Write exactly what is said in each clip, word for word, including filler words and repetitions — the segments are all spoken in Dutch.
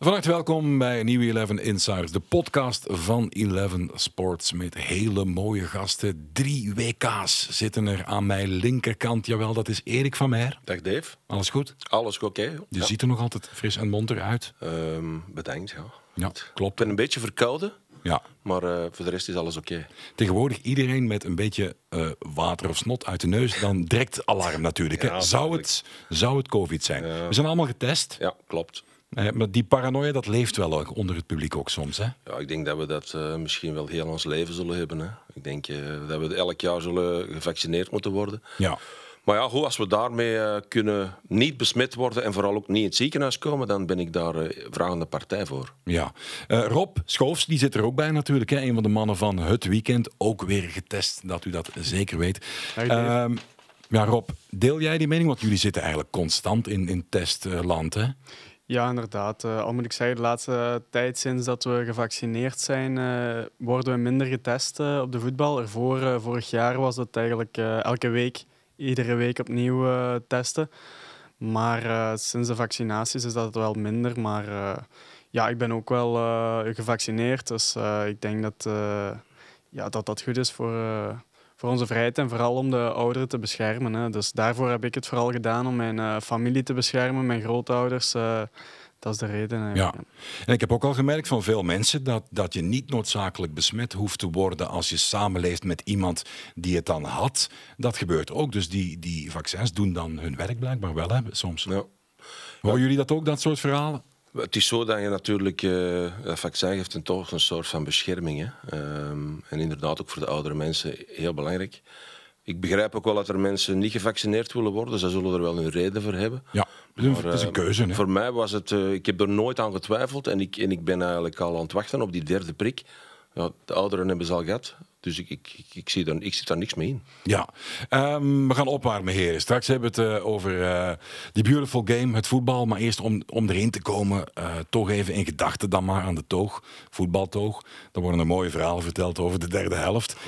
Van harte welkom bij Nieuwe Eleven Insiders, de podcast van Eleven Sports met hele mooie gasten. Drie W K's zitten er aan mijn linkerkant. Jawel, dat is Erik van Meijer. Dag Dave. Alles goed? Alles oké. Okay. Je ja. ziet er nog altijd fris en monter uit. Um, bedankt, ja. Ja, klopt. Ik ben een beetje verkouden, ja. maar uh, voor de rest is alles oké. Okay. Tegenwoordig iedereen met een beetje uh, water of snot uit de neus, dan direct alarm natuurlijk. Ja, zou, het, zou het COVID zijn? Ja. We zijn allemaal getest. Ja, klopt. Eh, maar die paranoia, dat leeft wel onder het publiek ook soms, hè? Ja, ik denk dat we dat uh, misschien wel heel ons leven zullen hebben. Hè. Ik denk uh, dat we elk jaar zullen gevaccineerd moeten worden. Ja. Maar ja, goed, als we daarmee uh, kunnen niet besmet worden en vooral ook niet in het ziekenhuis komen, dan ben ik daar uh, vragende partij voor. Ja. Uh, Rob Schoofs, die zit er ook bij natuurlijk. Hè? Een van de mannen van het weekend. Ook weer getest, dat u dat zeker weet. Uh, ja, Rob, deel jij die mening? Want jullie zitten eigenlijk constant in, in testland, hè? Ja, inderdaad. Uh, al moet ik zeggen, de laatste tijd sinds dat we gevaccineerd zijn, uh, worden we minder getest uh, op de voetbal. Ervoor, uh, vorig jaar was dat eigenlijk uh, elke week, iedere week opnieuw uh, testen. Maar uh, sinds de vaccinaties is dat wel minder. Maar uh, ja, ik ben ook wel uh, gevaccineerd. Dus uh, ik denk dat, uh, ja, dat dat goed is voor... Uh, Voor onze vrijheid en vooral om de ouderen te beschermen. Hè. Dus daarvoor heb ik het vooral gedaan om mijn uh, familie te beschermen, mijn grootouders. Uh, dat is de reden. Ja. En ik heb ook al gemerkt van veel mensen dat, dat je niet noodzakelijk besmet hoeft te worden als je samenleeft met iemand die het dan had. Dat gebeurt ook. Dus die, die vaccins doen dan hun werk blijkbaar wel, hè, soms. Ja. Horen jullie dat ook, dat soort verhalen? Het is zo dat je natuurlijk... Uh, dat vaccin geeft een, toch een soort van bescherming. Hè. Um, en inderdaad ook voor de oudere mensen heel belangrijk. Ik begrijp ook wel dat er mensen niet gevaccineerd willen worden. Ze zullen er wel een reden voor hebben. Ja, het is een, maar, het is een keuze. Hè? Voor mij was het... Uh, ik heb er nooit aan getwijfeld. En ik, en ik ben eigenlijk al aan het wachten op die derde prik. Ja, de ouderen hebben ze al gehad. Dus ik, ik, ik, ik, zie daar, ik zit daar niks mee in. Ja, um, we gaan opwarmen, heren. Straks hebben we het uh, over uh, die beautiful game, het voetbal. Maar eerst om, om erin te komen, uh, toch even in gedachten dan maar aan de toog. Voetbaltoog. Daar worden er mooie verhalen verteld over de derde helft.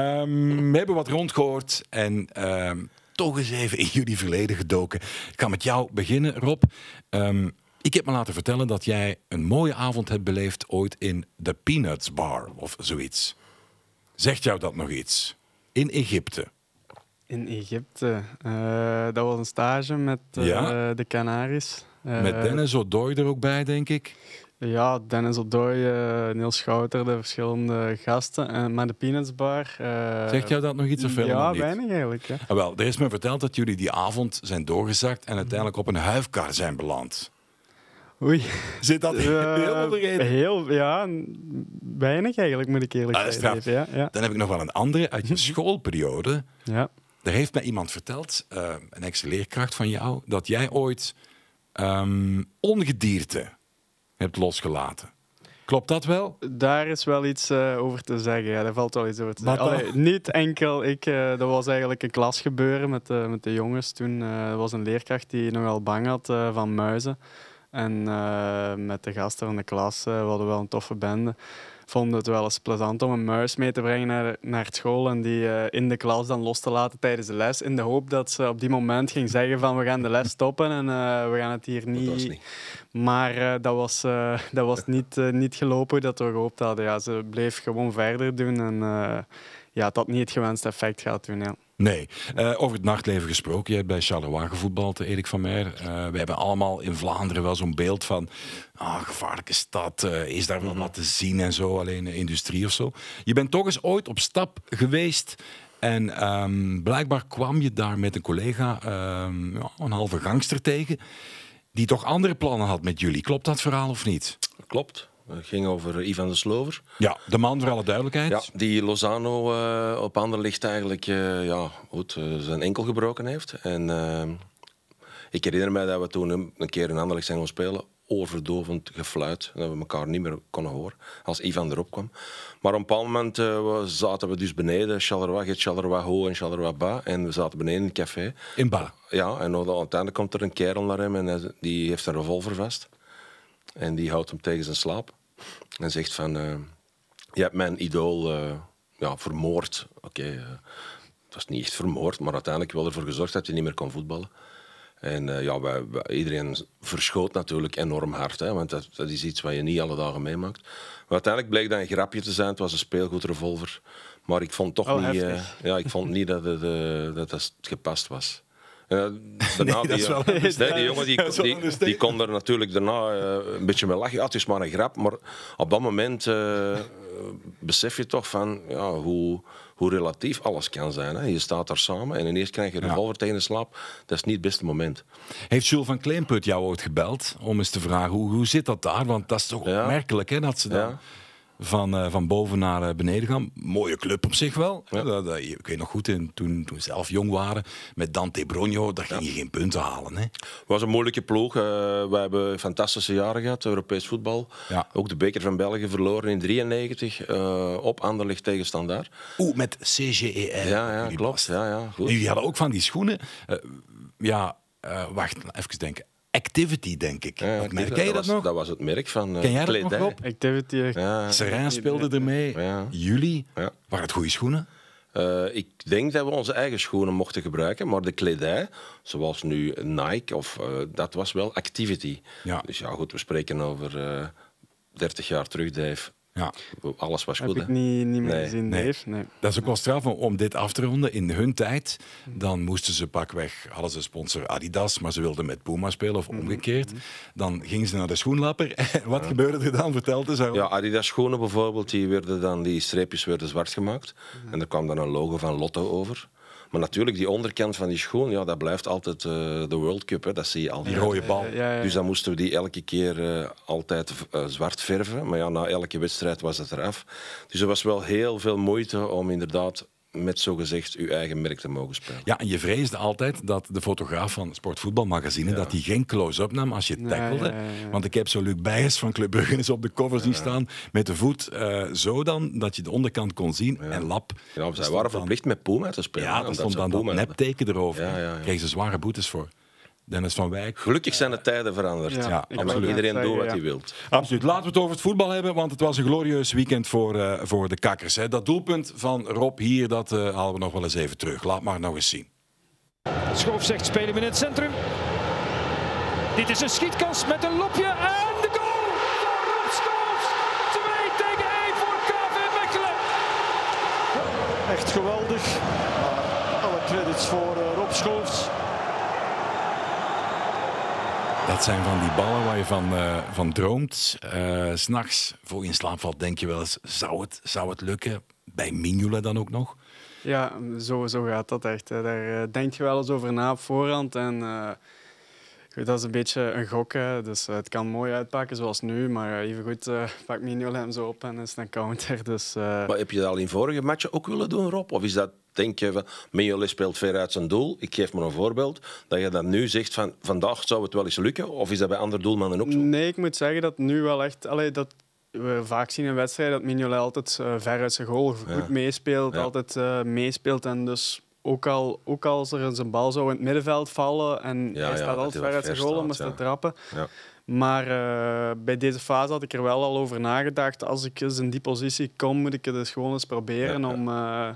Um, we hebben wat rondgehoord en... Uh, toch eens even in jullie verleden gedoken. Ik ga met jou beginnen, Rob. Um, ik heb me laten vertellen dat jij een mooie avond hebt beleefd ooit in de Peanuts Bar of zoiets. Zegt jou dat nog iets? In Egypte. In Egypte. Uh, dat was een stage met uh, ja? de Canaries. Uh, met Dennis O'Doy er ook bij, denk ik? Ja, Dennis O'Doy, uh, Niels Schouter, de verschillende gasten. Uh, maar de Peanuts Bar... Uh, Zegt jou dat nog iets of veel? Ja, niet? weinig eigenlijk. Ja. Ah, wel, er is me verteld dat jullie die avond zijn doorgezakt en uiteindelijk op een huifkar zijn beland. Oei. Zit dat uh, heel onderreden? Heel, ja, weinig eigenlijk, moet ik eerlijk ah, zeggen. Ja, ja. Dan heb ik nog wel een andere uit je schoolperiode. Ja. Er heeft mij iemand verteld, uh, een ex-leerkracht van jou, dat jij ooit um, ongedierte hebt losgelaten. Klopt dat wel? Daar is wel iets uh, over te zeggen. Ja, daar valt wel iets over te zeggen. Allee, niet enkel ik. Uh, dat was eigenlijk een klasgebeuren met, uh, met de jongens. Toen uh, was een leerkracht die nogal bang had uh, van muizen. En uh, met de gasten van de klas, uh, we hadden wel een toffe bende, vonden het wel eens plezant om een muis mee te brengen naar, naar school en die uh, in de klas dan los te laten tijdens de les, in de hoop dat ze op die moment ging zeggen van we gaan de les stoppen en uh, we gaan het hier niet... Dat was niet. Maar uh, dat was, uh, dat was niet, uh, niet gelopen dat we gehoopt hadden. Ja, ze bleef gewoon verder doen en uh, ja, het had niet het gewenste effect gehad toen, ja. Nee. Uh, over het nachtleven gesproken. Je hebt bij Charleroi gevoetbald, Erik van Meijer. Uh, we hebben allemaal in Vlaanderen wel zo'n beeld van... Ah, gevaarlijke stad, uh, is daar wel wat te zien en zo, alleen industrie of zo. Je bent toch eens ooit op stap geweest... En um, blijkbaar kwam je daar met een collega, um, ja, een halve gangster tegen... die toch andere plannen had met jullie. Klopt dat verhaal of niet? Klopt. Het ging over Ivan de Slover. Ja, de man voor alle duidelijkheid. Ja, die Lozano uh, op Anderlecht eigenlijk uh, ja, goed, uh, zijn enkel gebroken heeft. En uh, ik herinner mij dat we toen een, een keer in Anderlecht zijn gaan spelen. Oorverdovend gefluit. En dat we elkaar niet meer konden horen als Ivan erop kwam. Maar op een bepaald moment uh, zaten we dus beneden. Charleroi, je hebt Charleroi Ho en Charleroi Bas. En we zaten beneden in het café. In Bas? Ja, en uiteindelijk komt er een kerel naar hem en hij, die heeft een revolver vast. En die houdt hem tegen zijn slaap. En zegt van... Uh, je hebt mijn idool uh, ja, vermoord. Oké, okay, uh, het was niet echt vermoord, maar uiteindelijk wel ervoor gezorgd dat hij niet meer kon voetballen. En uh, ja, wij, wij, iedereen verschoot natuurlijk enorm hard, hè, want dat, dat is iets wat je niet alle dagen meemaakt. Maar uiteindelijk bleek dat een grapje te zijn. Het was een speelgoedrevolver. Maar ik vond toch oh, niet, uh, ja, ik vond niet dat het, uh, dat het gepast was. Uh, daarna, nee, die, wel, uh, nee, die jongen die, die, die, die kon er natuurlijk daarna uh, een beetje mee lachen. Ja, het is maar een grap, maar op dat moment uh, besef je toch van ja, hoe, hoe relatief alles kan zijn. Hè. Je staat daar samen en ineens krijg je een revolver ja. tegen de slaap. Dat is niet het beste moment. Heeft Jules van Kleemput jou ooit gebeld om eens te vragen hoe, hoe zit dat daar? Want dat is toch ja. opmerkelijk hè, dat ze dan... Ja. Van, uh, van boven naar uh, beneden gaan. Mooie club op zich wel. Ja. Dat, dat, ik weet nog goed, in, toen, toen we zelf jong waren, met Dante Bronjo, daar ging ja. je geen punten halen. Het was een moeilijke ploeg. Uh, we hebben fantastische jaren gehad, Europees voetbal. Ja. Ook de beker van België verloren in drieënnegentig uh, op Anderlecht tegen Standaard. Oeh, met C G E R. Ja, ja klopt. Ja, ja, goed. En jullie hadden ook van die schoenen. Uh, ja, uh, wacht, even denken. Activity, denk ik. Ja, dat merk. Ken je dat, dat was, nog? Dat was het merk van uh, Ken jij dat kledij. nog, Rob? Activity. Ja. Seraing speelde ermee. Ja. Jullie? Ja. Waren het goede schoenen? Uh, ik denk dat we onze eigen schoenen mochten gebruiken, maar de kledij, zoals nu Nike, of, uh, dat was wel Activity. Ja. Dus ja, goed, we spreken over uh, dertig jaar terug, Dave. Ja. Alles was goed. Heb ik niet, niet meer nee. gezien, nee. Dave. Nee. Dat is ook wel straf om dit af te ronden. In hun tijd, dan moesten ze pakweg, hadden ze sponsor Adidas, maar ze wilden met Puma spelen of omgekeerd. Dan gingen ze naar de schoenlapper. Wat ja. gebeurde er dan? Vertel eens. Ja, Adidas schoenen bijvoorbeeld, die, werden dan, die streepjes werden zwart gemaakt. Ja. En er kwam dan een logo van Lotto over. Maar natuurlijk, die onderkant van die schoen, ja, dat blijft altijd uh, de World Cup. Hè. Dat zie je altijd. Die rode bal. Ja, ja, ja. Dus dan moesten we die elke keer uh, altijd uh, zwart verven. Maar ja, na elke wedstrijd was het eraf. Dus er was wel heel veel moeite om inderdaad met zogezegd uw eigen merk te mogen spelen. Ja, en je vreesde altijd dat de fotograaf van Sportvoetbalmagazine ja. dat hij geen close-up nam als je tackelde. Ja, ja, ja. Want ik heb zo Luc Bijers van Club Brugge eens op de cover zien ja. staan met de voet uh, zo dan dat je de onderkant kon zien ja. en lap. Ja, zij waren verplicht met Puma te spelen. Ja, dat stond dan dat nepteken erover. Ja, ja, ja. Kregen ze zware boetes voor. Dennis van Wijk. Gelukkig zijn de tijden veranderd. Ja, ja, en mag iedereen doen wat ja. hij wil. Absoluut. Laten we het over het voetbal hebben, want het was een glorieus weekend voor, uh, voor de kakkers. Hè. Dat doelpunt van Rob hier, dat uh, halen we nog wel eens even terug. Laat maar nog eens zien. Schoof zegt spelen we in het centrum. Dit is een schietkans met een lopje en de goal van Rob Schoofs. twee tegen één voor K V Mechelen. Echt geweldig. Alle credits voor uh, Rob Schoofs. Dat zijn van die ballen waar je van, uh, van droomt. Uh, 's nachts voor je in slaap valt, denk je wel eens, zou het, zou het lukken? Bij Mignolet dan ook nog? Ja, zo, zo gaat dat echt. Hè. Daar uh, denk je wel eens over na op voorhand. En uh, goed, dat is een beetje een gok. Hè. Dus uh, het kan mooi uitpakken zoals nu. Maar uh, even goed, uh, pak Mignolet hem zo op en is het een counter. Dus, uh... Maar heb je dat al in vorige matchen ook willen doen, Rob? Of is dat... Denk je, Mignolet speelt ver uit zijn doel. Ik geef maar een voorbeeld. Dat je dan nu zegt van vandaag zou het wel eens lukken. Of is dat bij andere doelmannen ook zo? Nee, ik moet zeggen dat nu wel echt... Allee, dat we vaak zien in wedstrijden dat Mignolet altijd uh, ver uit zijn goal goed ja. meespeelt. Ja. Altijd uh, meespeelt. En dus ook al, ook als er zijn bal zou in het middenveld vallen en ja, hij staat ja, altijd ver uit zijn goal om eens ja. te trappen. Ja. Maar uh, bij deze fase had ik er wel al over nagedacht. Als ik eens in die positie kom, moet ik het dus gewoon eens proberen ja, ja. om... Uh,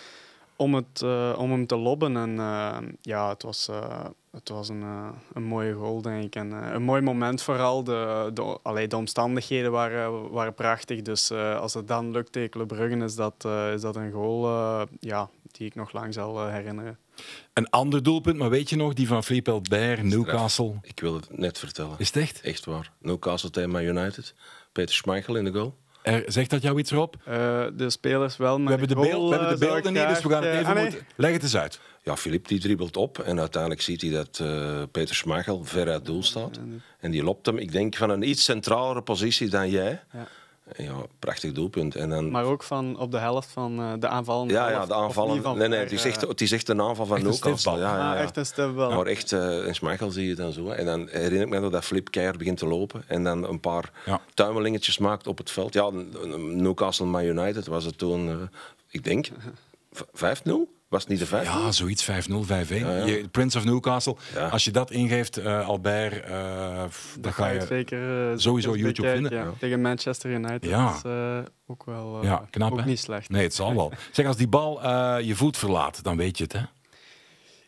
Om, het, uh, om hem te lobben. En uh, ja, het was, uh, het was een, uh, een mooie goal, denk ik. En, uh, een mooi moment vooral. De, de, allee, de omstandigheden waren, waren prachtig. Dus uh, als het dan lukt tegen Club Brugge, is dat, uh, is dat een goal uh, ja, die ik nog lang zal uh, herinneren. Een ander doelpunt, maar weet je nog, die van Philippe Albert, Newcastle? Ik wil het net vertellen. Is het echt? Echt waar. Newcastle tegen Man United. Peter Schmeichel in de goal. Er, zegt dat jou iets, Rob? Uh, de spelers wel, maar we hebben de, beeld, we hebben de beelden niet, dus we gaan het even uh, moeten... Leg het eens uit. Ja, Philippe die dribbelt op en uiteindelijk ziet hij dat uh, Peter Schmeichel ver uit doel staat. En die lopt hem, ik denk, van een iets centralere positie dan jij. Ja. Ja, prachtig doelpunt. En dan... Maar ook van op de helft van uh, de aanval. Ja, ja, de aanvallen. Nee, nee, het is echt, het is echt een aanval van Newcastle. Ja, ja, ja. Ah, echt een stipbal. Maar echt, uh, in Schmeichel zie je het dan zo. En dan herinner ik me nog dat Flip keihard begint te lopen en dan een paar ja. tuimelingetjes maakt op het veld. Ja, Newcastle Man United was het toen, uh, ik denk, vijf nul? Was het niet de vijf nul? Ja, zoiets vijf nul, vijf een. Ja, ja. Prince of Newcastle. Ja. Als je dat ingeeft, uh, Albert, uh, dan ga je zeker, uh, sowieso YouTube bekijken, vinden. Ja. Ja. Tegen Manchester United. Ja. Dat is uh, ook wel uh, ja, knap, ook hè? niet slecht. Nee, het zal wel. Zeg, als die bal uh, je voet verlaat, dan weet je het, hè?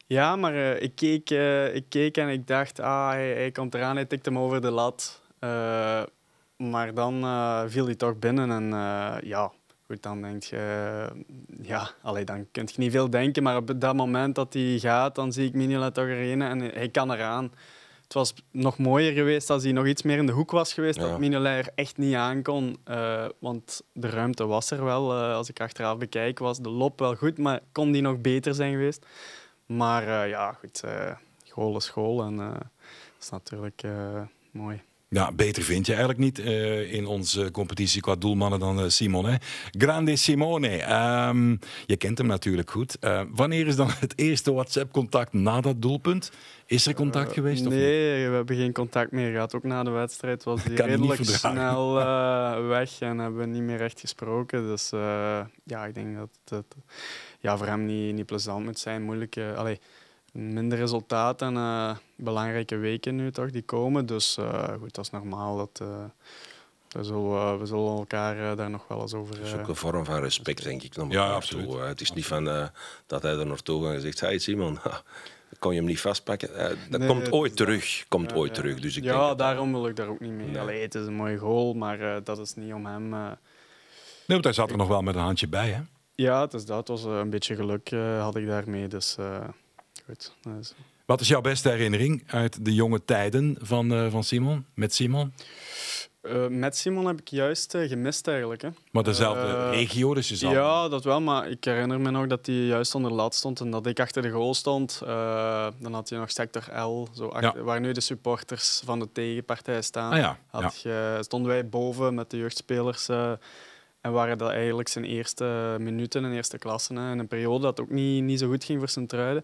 Ja, maar uh, ik, keek, uh, ik keek en ik dacht, ah, hij, hij komt eraan, hij tikt hem over de lat. Uh, maar dan uh, viel hij toch binnen en uh, ja, goed, dan denk je, uh, ja, allee, dan kun je niet veel denken, maar op dat moment dat hij gaat, dan zie ik Mignolet toch erin en hij kan eraan. Het was nog mooier geweest als hij nog iets meer in de hoek was geweest, ja. Dat Mignolet er echt niet aan kon. Uh, want de ruimte was er wel. Uh, als ik achteraf bekijk, was de loop wel goed, maar kon die nog beter zijn geweest. Maar uh, ja, goed, uh, goal is goal en uh, dat is natuurlijk uh, mooi. Ja, beter vind je eigenlijk niet uh, in onze competitie qua doelmannen dan uh, Simon. Hè? Grande Simone. Um, je kent hem natuurlijk goed. Uh, wanneer is dan het eerste WhatsApp-contact na dat doelpunt? Is er contact uh, geweest? Nee, of niet? We hebben geen contact meer gehad. Ook na de wedstrijd was hij redelijk snel uh, weg en hebben we niet meer echt gesproken. Dus uh, ja, ik denk dat het ja, voor hem niet, niet plezant moet zijn. Moeilijk. Uh, allee, minder resultaat en uh, belangrijke weken nu toch die komen. Dus uh, goed, dat is normaal. Dat, uh, we, zullen, we zullen elkaar uh, daar nog wel eens over... Uh, dat is ook een vorm van respect, denk ik. Ja, absoluut. Toe. Het is niet van uh, dat hij er naartoe gaat en zegt, hey Simon, kon je hem niet vastpakken? Uh, dat nee, komt ooit terug. Dat, komt ja, ooit ja. terug. Dus ik ja, denk daarom wil ik daar ook niet mee. Nee. Allee, het is een mooie goal, maar uh, dat is niet om hem... Uh, nee, want hij zat er nog wel met een handje bij, hè? Ja, het is dat. Het was uh, een beetje geluk uh, had ik daarmee, dus... Uh, Goed, dus. Wat is jouw beste herinnering uit de jonge tijden van, uh, van Simon, met Simon? Uh, met Simon heb ik juist uh, gemist eigenlijk. Hè. Maar dezelfde uh, regio, dus je zal... Ja, dat wel, maar ik herinner me nog dat hij juist onder de lat stond en dat ik achter de goal stond. Uh, dan had je nog sector L, zo achter, ja. waar nu de supporters van de tegenpartij staan. Ah, ja. Had ja. je, stonden wij boven met de jeugdspelers uh, en waren dat eigenlijk zijn eerste minuten in eerste klasse. Hè, in een periode dat ook niet, niet zo goed ging voor Sint-Truiden.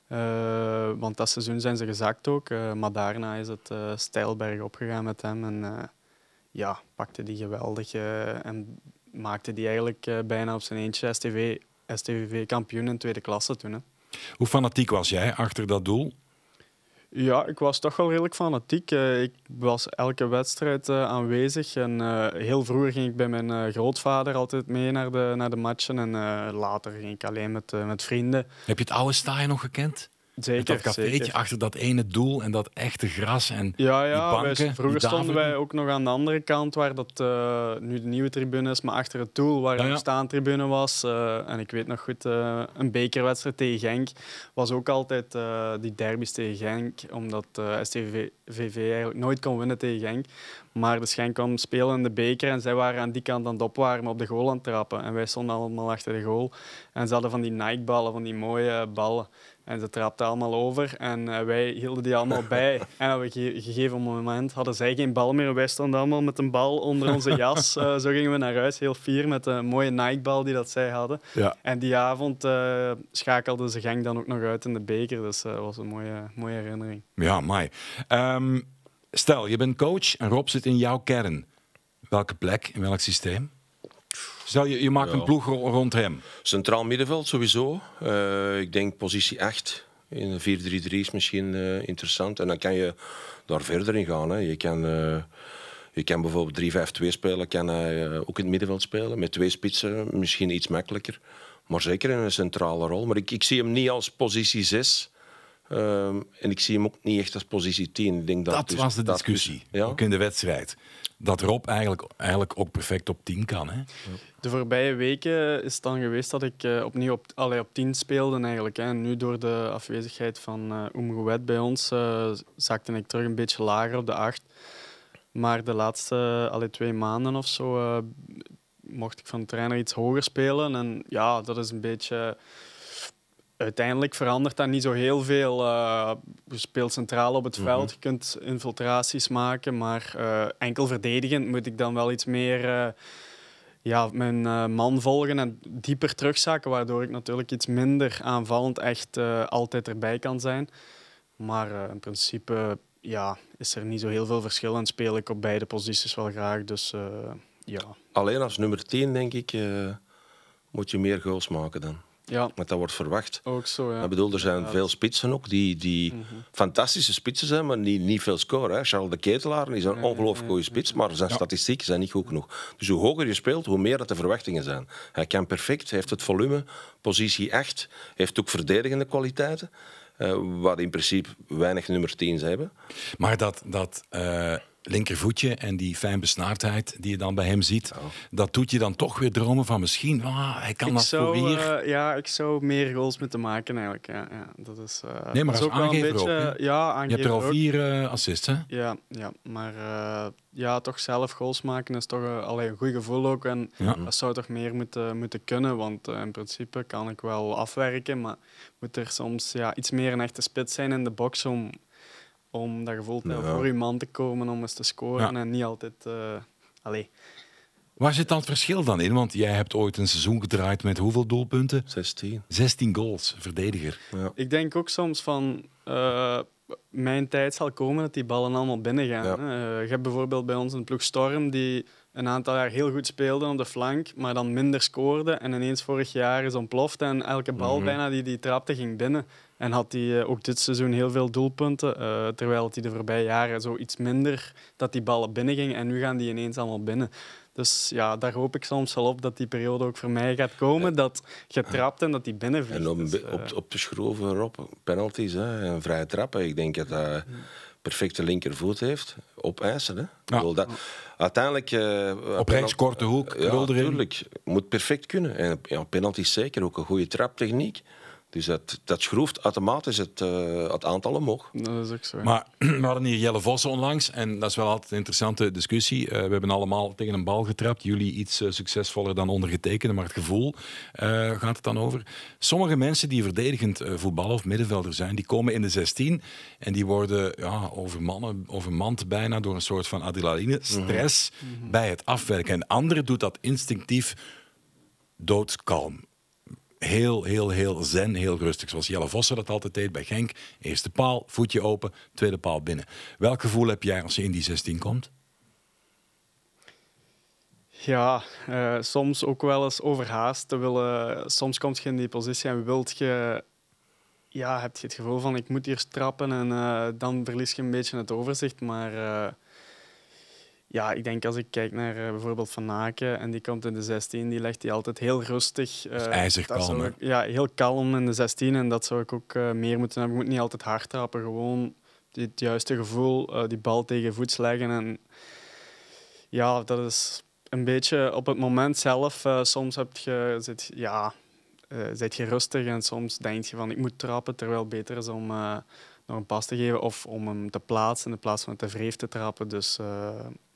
Uh, want dat seizoen zijn ze gezakt ook. Uh, maar daarna is het uh, steil berg opgegaan met hem. En uh, ja, pakte die geweldig. Uh, en maakte die eigenlijk uh, bijna op zijn eentje S T V, S T V kampioen in tweede klasse toen. Hè. Hoe fanatiek was jij achter dat doel? Ja, ik was toch wel redelijk fanatiek. Uh, ik was elke wedstrijd uh, aanwezig. En uh, heel vroeger ging ik bij mijn uh, grootvader altijd mee naar de, naar de matchen. En uh, later ging ik alleen met, uh, met vrienden. Heb je het oude stadion nog gekend? Zeker, met dat cafeetje zeker. Achter dat ene doel en dat echte gras en ja, ja, die banken. Wij, vroeger stonden wij ook nog aan de andere kant, waar dat, uh, nu de nieuwe tribune is, maar achter het doel, waar ja, ja. de staantribune was. Uh, en ik weet nog goed, uh, een bekerwedstrijd tegen Genk was ook altijd uh, die derbies tegen Genk, omdat uh, S T V V V eigenlijk nooit kon winnen tegen Genk. Maar de Genk kwam spelen in de beker en zij waren aan die kant aan het opwarmen op de goal aan het trappen. En wij stonden allemaal achter de goal. En ze hadden van die Nike-ballen, van die mooie ballen. En ze trapten allemaal over en uh, wij hielden die allemaal bij. En op een ge- gegeven moment hadden zij geen bal meer. Wij stonden allemaal met een bal onder onze jas. Uh, zo gingen we naar huis, heel fier, met een mooie Nike-bal die dat zij hadden. Ja. En die avond uh, schakelden ze Genk dan ook nog uit in de beker. Dus dat uh, was een mooie, mooie herinnering. Ja, mooi. Um, stel, je bent coach en Rob zit in jouw kern. Welke plek, in welk systeem? Stel, je, je maakt ja. een ploeg rond hem. Centraal middenveld sowieso. Uh, ik denk positie acht. In een vier drie drie is misschien uh, interessant. En dan kan je daar verder in gaan. Hè. Je, kan, uh, je kan bijvoorbeeld drie vijf twee spelen. Kan hij uh, ook in het middenveld spelen. Met twee spitsen misschien iets makkelijker. Maar zeker in een centrale rol. Maar ik, ik zie hem niet als positie zes. Uh, en ik zie hem ook niet echt als positie tien. Ik denk dat dat dus, was de dat discussie, dus, ja? ook in de wedstrijd. Dat Rob eigenlijk, eigenlijk ook perfect op tien kan. Hè? De voorbije weken is het dan geweest dat ik uh, opnieuw op, allee, op tien speelde. Eigenlijk, hè. En nu door de afwezigheid van uh, Oumgouet bij ons uh, zakte ik terug een beetje lager op de acht. Maar de laatste uh, allee, twee maanden of zo uh, mocht ik van de trainer iets hoger spelen. En ja, dat is een beetje... Uiteindelijk verandert dat niet zo heel veel. Uh, je speelt centraal op het veld, mm-hmm. Je kunt infiltraties maken, maar uh, enkel verdedigend moet ik dan wel iets meer uh, ja, mijn uh, man volgen en dieper terugzakken, waardoor ik natuurlijk iets minder aanvallend echt uh, altijd erbij kan zijn. Maar uh, in principe ja, is er niet zo heel veel verschil en speel ik op beide posities wel graag. Dus, uh, ja. Alleen als nummer tien, denk ik, uh, moet je meer goals maken dan. Ja. Want dat wordt verwacht. Ook zo, ja. Ik bedoel, er zijn ja. veel spitsen ook die, die mm-hmm. fantastische spitsen zijn, maar niet, niet veel scoren. Hè. Charles de Ketelaar is een nee, ongelooflijk nee, goede spits, maar zijn ja. statistieken zijn niet goed genoeg. Dus hoe hoger je speelt, hoe meer dat de verwachtingen zijn. Hij kan perfect, hij heeft het volume, positie acht, heeft ook verdedigende kwaliteiten. Uh, wat in principe weinig nummer tien's hebben. Maar dat, dat uh, linkervoetje en die fijnbesnaardheid die je dan bij hem ziet, oh. dat doet je dan toch weer dromen van misschien, ah, hij kan ik dat zou, voor hier. Uh, ja, ik zou meer goals moeten maken eigenlijk. Ja, ja, dat is, uh, nee, maar dat als is ook aangever wel een beetje, ook. Hè? Ja, aangever je hebt er al ook. vier uh, assists, hè? Ja, ja maar uh, ja, toch zelf goals maken is toch uh, allee, een goed gevoel ook. En ja. dat zou toch meer moeten, moeten kunnen, want uh, in principe kan ik wel afwerken, maar moet er soms ja, iets meer een echte spits zijn in de box om, om dat gevoel te hebben ja. voor je man te komen, om eens te scoren ja. en niet altijd... Uh, allee. Waar zit dan het verschil dan in? Want jij hebt ooit een seizoen gedraaid met hoeveel doelpunten? zestien. zestien goals, verdediger. Ja. Ik denk ook soms van... Uh, mijn tijd zal komen dat die ballen allemaal binnen gaan. Ja. Uh, je hebt bijvoorbeeld bij ons een ploeg Storm die een aantal jaar heel goed speelde op de flank, maar dan minder scoorde en ineens vorig jaar is ontploft en elke bal mm-hmm. bijna die die trapte ging binnen. En had hij uh, ook dit seizoen heel veel doelpunten, uh, terwijl hij de voorbije jaren zo iets minder dat die ballen binnen gingen en nu gaan die ineens allemaal binnen. Dus ja, daar hoop ik soms wel op dat die periode ook voor mij gaat komen, dat je trapt en dat die binnenvliegt. En op, dus, uh... op, op de schroeven erop, penalties, hè, een vrije trappen. Ik denk dat hij perfecte linkervoet heeft, op eisen. Hè. Ja. Dat, uiteindelijk... Uh, op rechts, korte hoek, ja, natuurlijk. Moet perfect kunnen. En ja, penalties zeker, ook een goede traptechniek. Dus dat, dat schroeft automatisch het, uh, het aantal omhoog. Dat is ook zo. Maar we hadden hier Jelle Vossen onlangs en dat is wel altijd een interessante discussie. Uh, we hebben allemaal tegen een bal getrapt. Jullie iets uh, succesvoller dan ondergetekende, maar het gevoel uh, gaat het dan over. Sommige mensen die verdedigend uh, voetballen of middenvelder zijn, die komen in de zestien en die worden ja, overmannen, overmand bijna door een soort van adrenaline, stress mm-hmm. bij het afwerken. En anderen doet dat instinctief doodkalm. Heel, heel, heel zen, heel rustig. Zoals Jelle Vossen dat altijd deed bij Genk. Eerste paal, voetje open, tweede paal binnen. Welk gevoel heb jij als je in die zestien komt? Ja, uh, soms ook wel eens overhaast te willen. Soms kom je in die positie en wilt je... Ja, heb je het gevoel van ik moet hier trappen en uh, dan verlies je een beetje het overzicht. Maar... Uh, Ja, ik denk als ik kijk naar uh, bijvoorbeeld Van Aken en die komt in de zestien, die legt die altijd heel rustig. Uh, IJzig kalm. Ik, ja, heel kalm in de zestien en dat zou ik ook uh, meer moeten hebben. Ik moet niet altijd hard trappen, gewoon die, het juiste gevoel, uh, die bal tegen voets leggen. En ja, dat is een beetje op het moment zelf. Uh, soms heb je, zit, ja, uh, zit je rustig en soms denk je van ik moet trappen, terwijl het beter is om uh, nog een pas te geven of om hem te plaatsen in plaats van te vreef te trappen. Dus... Uh,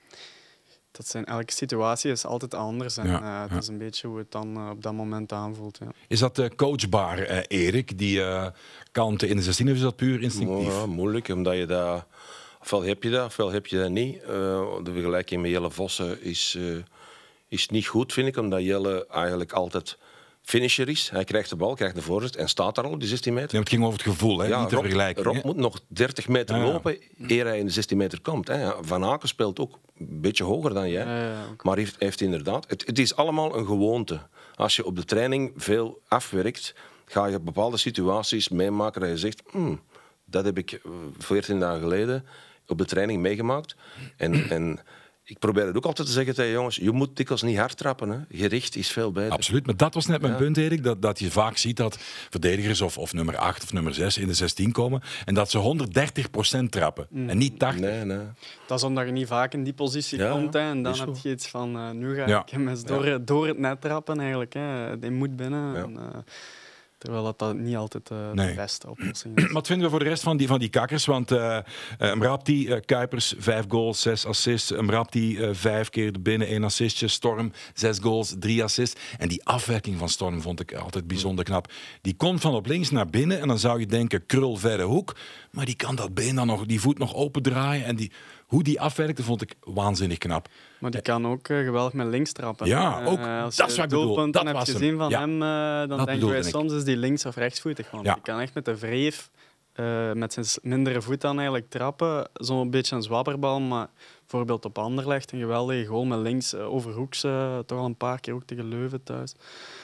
Dat zijn, elke situatie is altijd anders en ja, uh, het ja. is een beetje hoe het dan uh, op dat moment aanvoelt. Ja. Is dat uh, coachbaar, uh, Erik, die uh, kanten in de zestien, of is dat puur instinctief? Ja, moeilijk, omdat je dat... Ofwel heb je dat, ofwel heb je dat niet. Uh, de vergelijking met Jelle Vossen is, uh, is niet goed, vind ik, omdat Jelle eigenlijk altijd finisher is. Hij krijgt de bal, krijgt de voorzet en staat daar al op die zestien meter. Ja, het ging over het gevoel, hè? Ja, niet te Rob, vergelijken. Rob hè? moet nog dertig meter ja, ja. lopen eer hij in de zestien meter komt. Hè. Van Aken speelt ook een beetje hoger dan jij. Ja, ja, maar heeft, heeft inderdaad... Het, het is allemaal een gewoonte. Als je op de training veel afwerkt, ga je bepaalde situaties meemaken dat je zegt... Hmm, dat heb ik veertien dagen geleden op de training meegemaakt. En... en ik probeer het ook altijd te zeggen tegen jongens, je moet dikwijls niet hard trappen. Hè. Gericht is veel beter. Absoluut, maar dat was net mijn ja. punt, Erik. Dat, dat je vaak ziet dat verdedigers of, of nummer acht of nummer zes in de zestien komen en dat ze honderddertig procent trappen mm. en niet tachtig. Nee, nee. Dat is omdat je niet vaak in die positie ja, komt. Hè, en dan heb je iets van, uh, nu ga ja. ik hem eens door, ja. door het net trappen eigenlijk. Hè. Die moet binnen. Ja. En, uh, terwijl dat, dat niet altijd uh, nee. de beste oplossing is. Wat vinden we voor de rest van die, van die kakkers? Want uh, uh, Mrapti, uh, Kuipers, vijf goals, zes assists. Mrapti, uh, vijf keer binnen, één assistje. Storm, zes goals, drie assists. En die afwerking van Storm vond ik altijd bijzonder knap. Die komt van op links naar binnen en dan zou je denken krul, verre hoek. Maar die kan dat been dan nog, die voet nog opendraaien. En die, hoe die afwerkte vond ik waanzinnig knap. Maar die kan ook uh, geweldig met links trappen. Ja, ook. Uh, als dat is je wat ik bedoel. Dat hebt was gezien hem. van ja. hem, uh, dan dat denken wij ik. soms is die links- of rechtsvoetig. Want ja. die kan echt met de wreef, uh, met zijn mindere voet dan eigenlijk trappen. Zo'n beetje een zwabberbal, maar bijvoorbeeld op Anderlecht een geweldige goal met links uh, overhoeks. Uh, toch al een paar keer ook tegen Leuven thuis.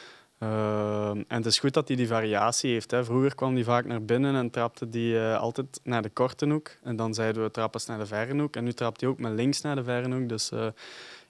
Uh, en het is goed dat hij die variatie heeft. Hè. Vroeger kwam hij vaak naar binnen en trapte die uh, altijd naar de korte hoek. En dan zeiden we trappen naar de verre hoek. En nu trapt hij ook met links naar de verre hoek. Dus uh,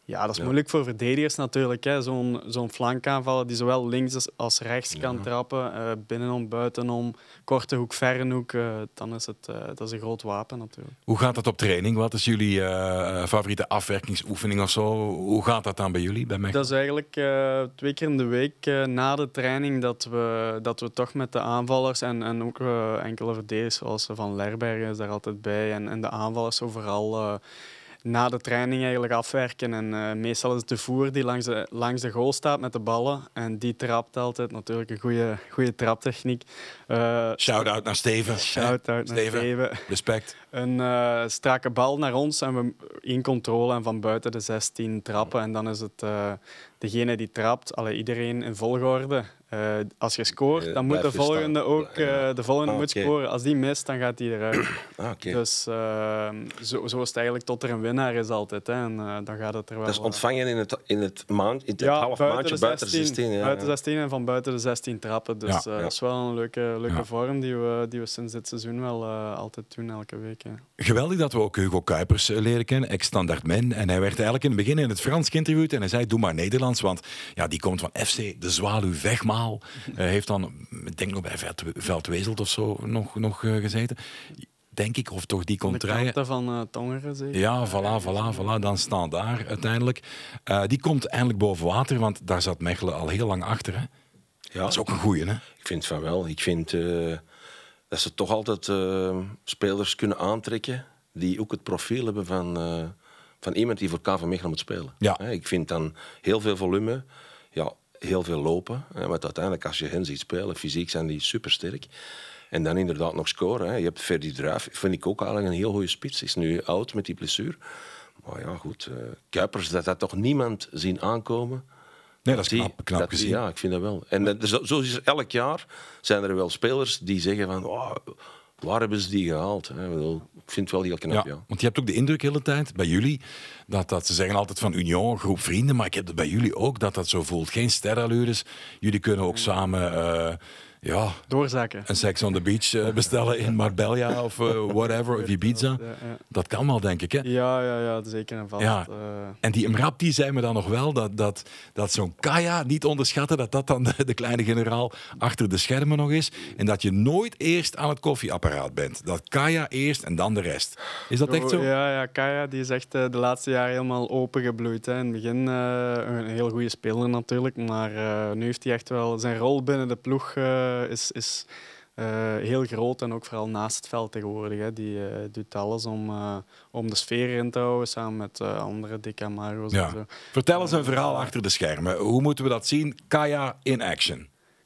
Ja, dat is Ja. moeilijk voor verdedigers natuurlijk. Hè. Zo'n, zo'n flankaanvaller die zowel links als, als rechts kan Ja. trappen. Uh, binnenom, buitenom, korte hoek, verre hoek. Uh, dan is het uh, dat is een groot wapen natuurlijk. Hoe gaat dat op training? Wat is jullie uh, favoriete afwerkingsoefening of zo? Hoe gaat dat dan bij jullie, bij Mechelen? Dat is eigenlijk uh, twee keer in de week uh, na de training dat we, dat we toch met de aanvallers en, en ook uh, enkele verdedigers zoals Van Lerbergen is daar altijd bij en, en de aanvallers overal... Uh, na de training eigenlijk afwerken. En uh, meestal is het de voer die langs de, langs de goal staat met de ballen. En die trapt altijd. Natuurlijk een goede, goede traptechniek. Uh, Shout-out naar Steven. Shout-out naar Steven. Steven. Respect. Een uh, strakke bal naar ons en we in controle en van buiten de zestien trappen. En dan is het uh, degene die trapt, allee, iedereen in volgorde. Uh, als je scoort, dan uh, moet de volgende ook uh, de volgende ah, moet okay. scoren. Als die mist, dan gaat die eruit. Ah, okay. Dus uh, zo, zo is het eigenlijk tot er een winnaar is altijd. Hè. En uh, dan gaat het er wel... Dat is ontvangen in het, in het, maand, in het ja, half buiten maandje de buiten de zestien. zestien. Ja, buiten de ja. zestien en van buiten de zestien trappen. Dus ja, uh, ja. dat is wel een leuke, leuke ja. vorm die we, die we sinds dit seizoen wel uh, altijd doen, elke week. Hè. Geweldig dat we ook Hugo Kuipers uh, leren kennen, ex-standaardman. En hij werd eigenlijk in het begin in het Frans geïnterviewd en hij zei, doe maar Nederlands, want ja, die komt van F C De Zwaluw Wegmaal. Uh, heeft dan, ik denk nog bij Veldwezelt of zo nog, nog uh, gezeten. Denk ik, of toch die contraille. De van uh, Tongeren, zeker? Ja, voilà, voilà, voilà. Dan staan daar uiteindelijk. Uh, die komt eindelijk boven water, want daar zat Mechelen al heel lang achter. Hè? Ja, dat is ook een goeie, hè? Ik vind van wel. Ik vind uh, dat ze toch altijd uh, spelers kunnen aantrekken die ook het profiel hebben van, uh, van iemand die voor K V Mechelen moet spelen. Ja. Ik vind dan heel veel volume, ja, heel veel lopen. Want uiteindelijk, als je hen ziet spelen, fysiek zijn die supersterk. En dan inderdaad nog scoren. Hè. Je hebt Ferdi Druijf, vind ik ook eigenlijk een heel goede spits. Is nu oud met die blessure. Maar ja, goed. Uh, Kuipers, dat had toch niemand zien aankomen. Nee, dat is knap, die, knap dat, gezien. Ja, ik vind dat wel. En dat, zo, zo is elk jaar zijn er wel spelers die zeggen van... Oh, waar hebben ze die gehaald? Hè? Ik vind het wel heel knap, ja, ja. Want je hebt ook de indruk de hele tijd, bij jullie, dat, dat ze zeggen altijd van Union, groep vrienden, maar ik heb het bij jullie ook, dat dat zo voelt. Geen sterallures. Jullie kunnen ook samen... Uh, Ja, doorzakken. Een Sex on the Beach uh, bestellen in Marbella of uh, whatever, of Ibiza. Ja, ja. Dat kan wel, denk ik. Hè? Ja, ja, ja, zeker en vast. Ja. Uh... En die Mrap, die zei me dan nog wel dat, dat, dat zo'n Kaya niet onderschatten, dat dat dan de, de kleine generaal achter de schermen nog is. En dat je nooit eerst aan het koffieapparaat bent. Dat Kaya eerst en dan de rest. Is dat echt zo? Ja, ja, Kaya die is echt uh, de laatste jaren helemaal opengebloeid. Hè. In het begin uh, een heel goede speler natuurlijk, maar uh, nu heeft hij echt wel zijn rol binnen de ploeg... Uh, is, is uh, heel groot en ook vooral naast het veld tegenwoordig. Hè. Die uh, doet alles om, uh, om de sfeer in te houden samen met uh, andere Dick Amaro's. Ja. En zo. Vertel eens een verhaal uh, achter de schermen. Hoe moeten we dat zien? Kaya in action.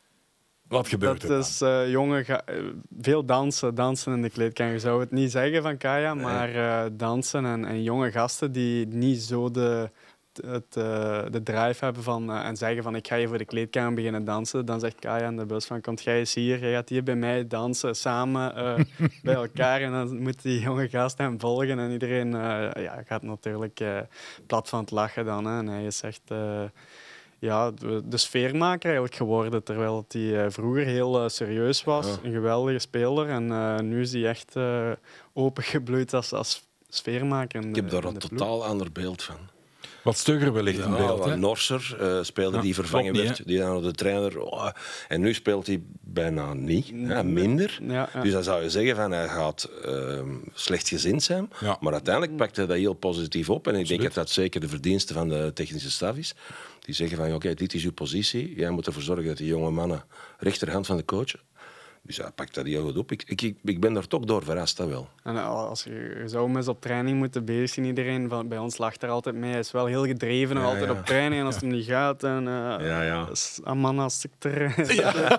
Wat gebeurt dat er is uh, jongen, ga, uh, veel dansen, dansen in de kleedkamer. Je zou het niet zeggen van Kaya, maar uh, dansen en, en jonge gasten die niet zo de... Het, uh, de drive hebben van, uh, en zeggen van ik ga hier voor de kleedkamer beginnen dansen, dan zegt Kaya aan de bus van komt jij eens hier, jij gaat hier bij mij dansen, samen uh, bij elkaar en dan moet die jonge gast hem volgen en iedereen uh, ja, gaat natuurlijk uh, plat van het lachen dan. Hè. En hij is echt uh, ja, de, de sfeermaker eigenlijk geworden, terwijl hij uh, vroeger heel uh, serieus was, ja. Een geweldige speler en uh, nu is hij echt uh, opengebloeid als, als sfeermaker. Ik heb daar een totaal ander beeld van. Wat stugger wellicht ja, een beeld. Hè? Norser, uh, speler ja, die vervangen werd, niet, die dan de trainer... Oh, en nu speelt hij bijna niet, ja, minder. Ja, ja. Dus dan zou je zeggen van hij gaat uh, slechtgezind zijn. Ja. Maar uiteindelijk pakt hij dat heel positief op. En ik Absoluut. denk dat dat zeker de verdienste van de technische staf is. Die zeggen van oké, okay, dit is uw positie. Jij moet ervoor zorgen dat die jonge mannen rechterhand van de coach... Dus hij pakt dat heel goed op. Ik, ik, ik ben er toch door verrast, dat wel. En als je, je zou eens op training moeten bezig zijn, iedereen van, bij ons lacht er altijd mee. Hij is wel heel gedreven en ja, altijd ja. op training. En als het hem niet gaat, dan... Uh, ja, ja. Amman, als ik er...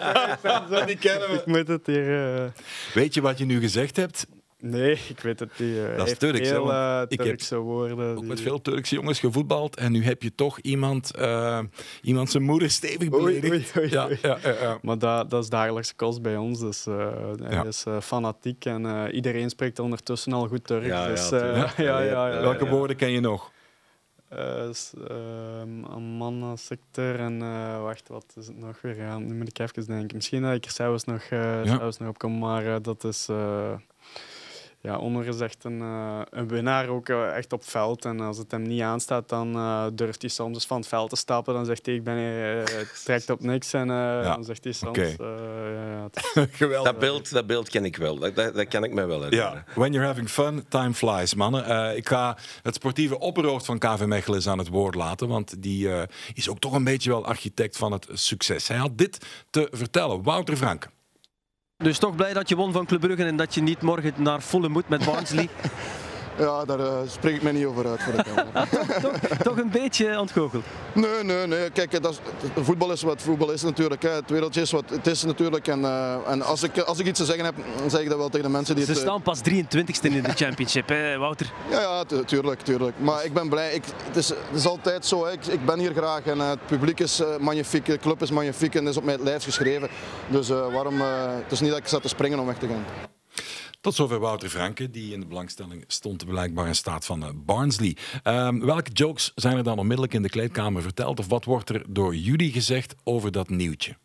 Ja, die kennen we. Ik moet het hier... Uh... Weet je wat je nu gezegd hebt? Nee, ik weet het niet. Uh, dat is Turks. Heel uh, Turkse woorden. Ook die... met veel Turkse jongens gevoetbald. En nu heb je toch iemand, uh, iemand zijn moeder stevig beledigd. Oei, oei, oei, ja, oei. Ja, ja, ja. Maar dat, dat is dagelijkse kost bij ons. Dus uh, hij ja. is uh, fanatiek en uh, iedereen spreekt ondertussen al goed Turks. Ja, dus, ja, uh, ja, ja, ja, ja, Welke ja. woorden ken je nog? Uh, Amman, sector en uh, wacht, wat is het nog weer? Ja, nu moet ik even denken. Misschien dat ik er zelfs nog, uh, ja. zelfs nog op kom, maar uh, dat is... Uh, Ja, Onur is echt een, uh, een winnaar, ook uh, echt op veld. En als het hem niet aanstaat, dan uh, durft hij soms eens van het veld te stappen. Dan zegt hij, ik ben uh, trekt op niks. En uh, ja. dan zegt hij soms... Okay. Uh, ja, het Geweldig. Dat beeld, dat beeld ken ik wel. Dat, dat, dat kan ik mij wel herinneren. Ja. When you're having fun, time flies, mannen. Uh, ik ga het sportieve opperhoofd van K V Mechelen eens aan het woord laten. Want die uh, is ook toch een beetje wel architect van het succes. Hij had dit te vertellen. Wouter Franke. Dus toch blij dat je won van Club Brugge en dat je niet morgen naar Fulham moet met Barnsley? Ja, daar uh, spreek ik mij niet over uit voor de camera. toch, toch, toch een beetje ontgoocheld? Nee, nee, nee. Kijk, dat is, voetbal is wat voetbal is natuurlijk. Hè. Het wereldje is wat het is natuurlijk. En, uh, en als, ik, als ik iets te zeggen heb, dan zeg ik dat wel tegen de mensen die Ze het... staan pas drieëntwintigste in de championship, hè, Wouter? Ja, ja, tu- tuurlijk, tuurlijk. Maar ik ben blij. Ik, het, is, het is altijd zo. Hè. Ik, ik ben hier graag en uh, het publiek is uh, magnifiek, de club is magnifiek en is op mijn lijf geschreven. Dus uh, waarom... Uh, het is niet dat ik zat te springen om weg te gaan. Tot zover Wouter Franke, die in de belangstelling stond blijkbaar in staat van uh, Barnsley. Um, welke jokes zijn er dan onmiddellijk in de kleedkamer verteld? Of wat wordt er door jullie gezegd over dat nieuwtje?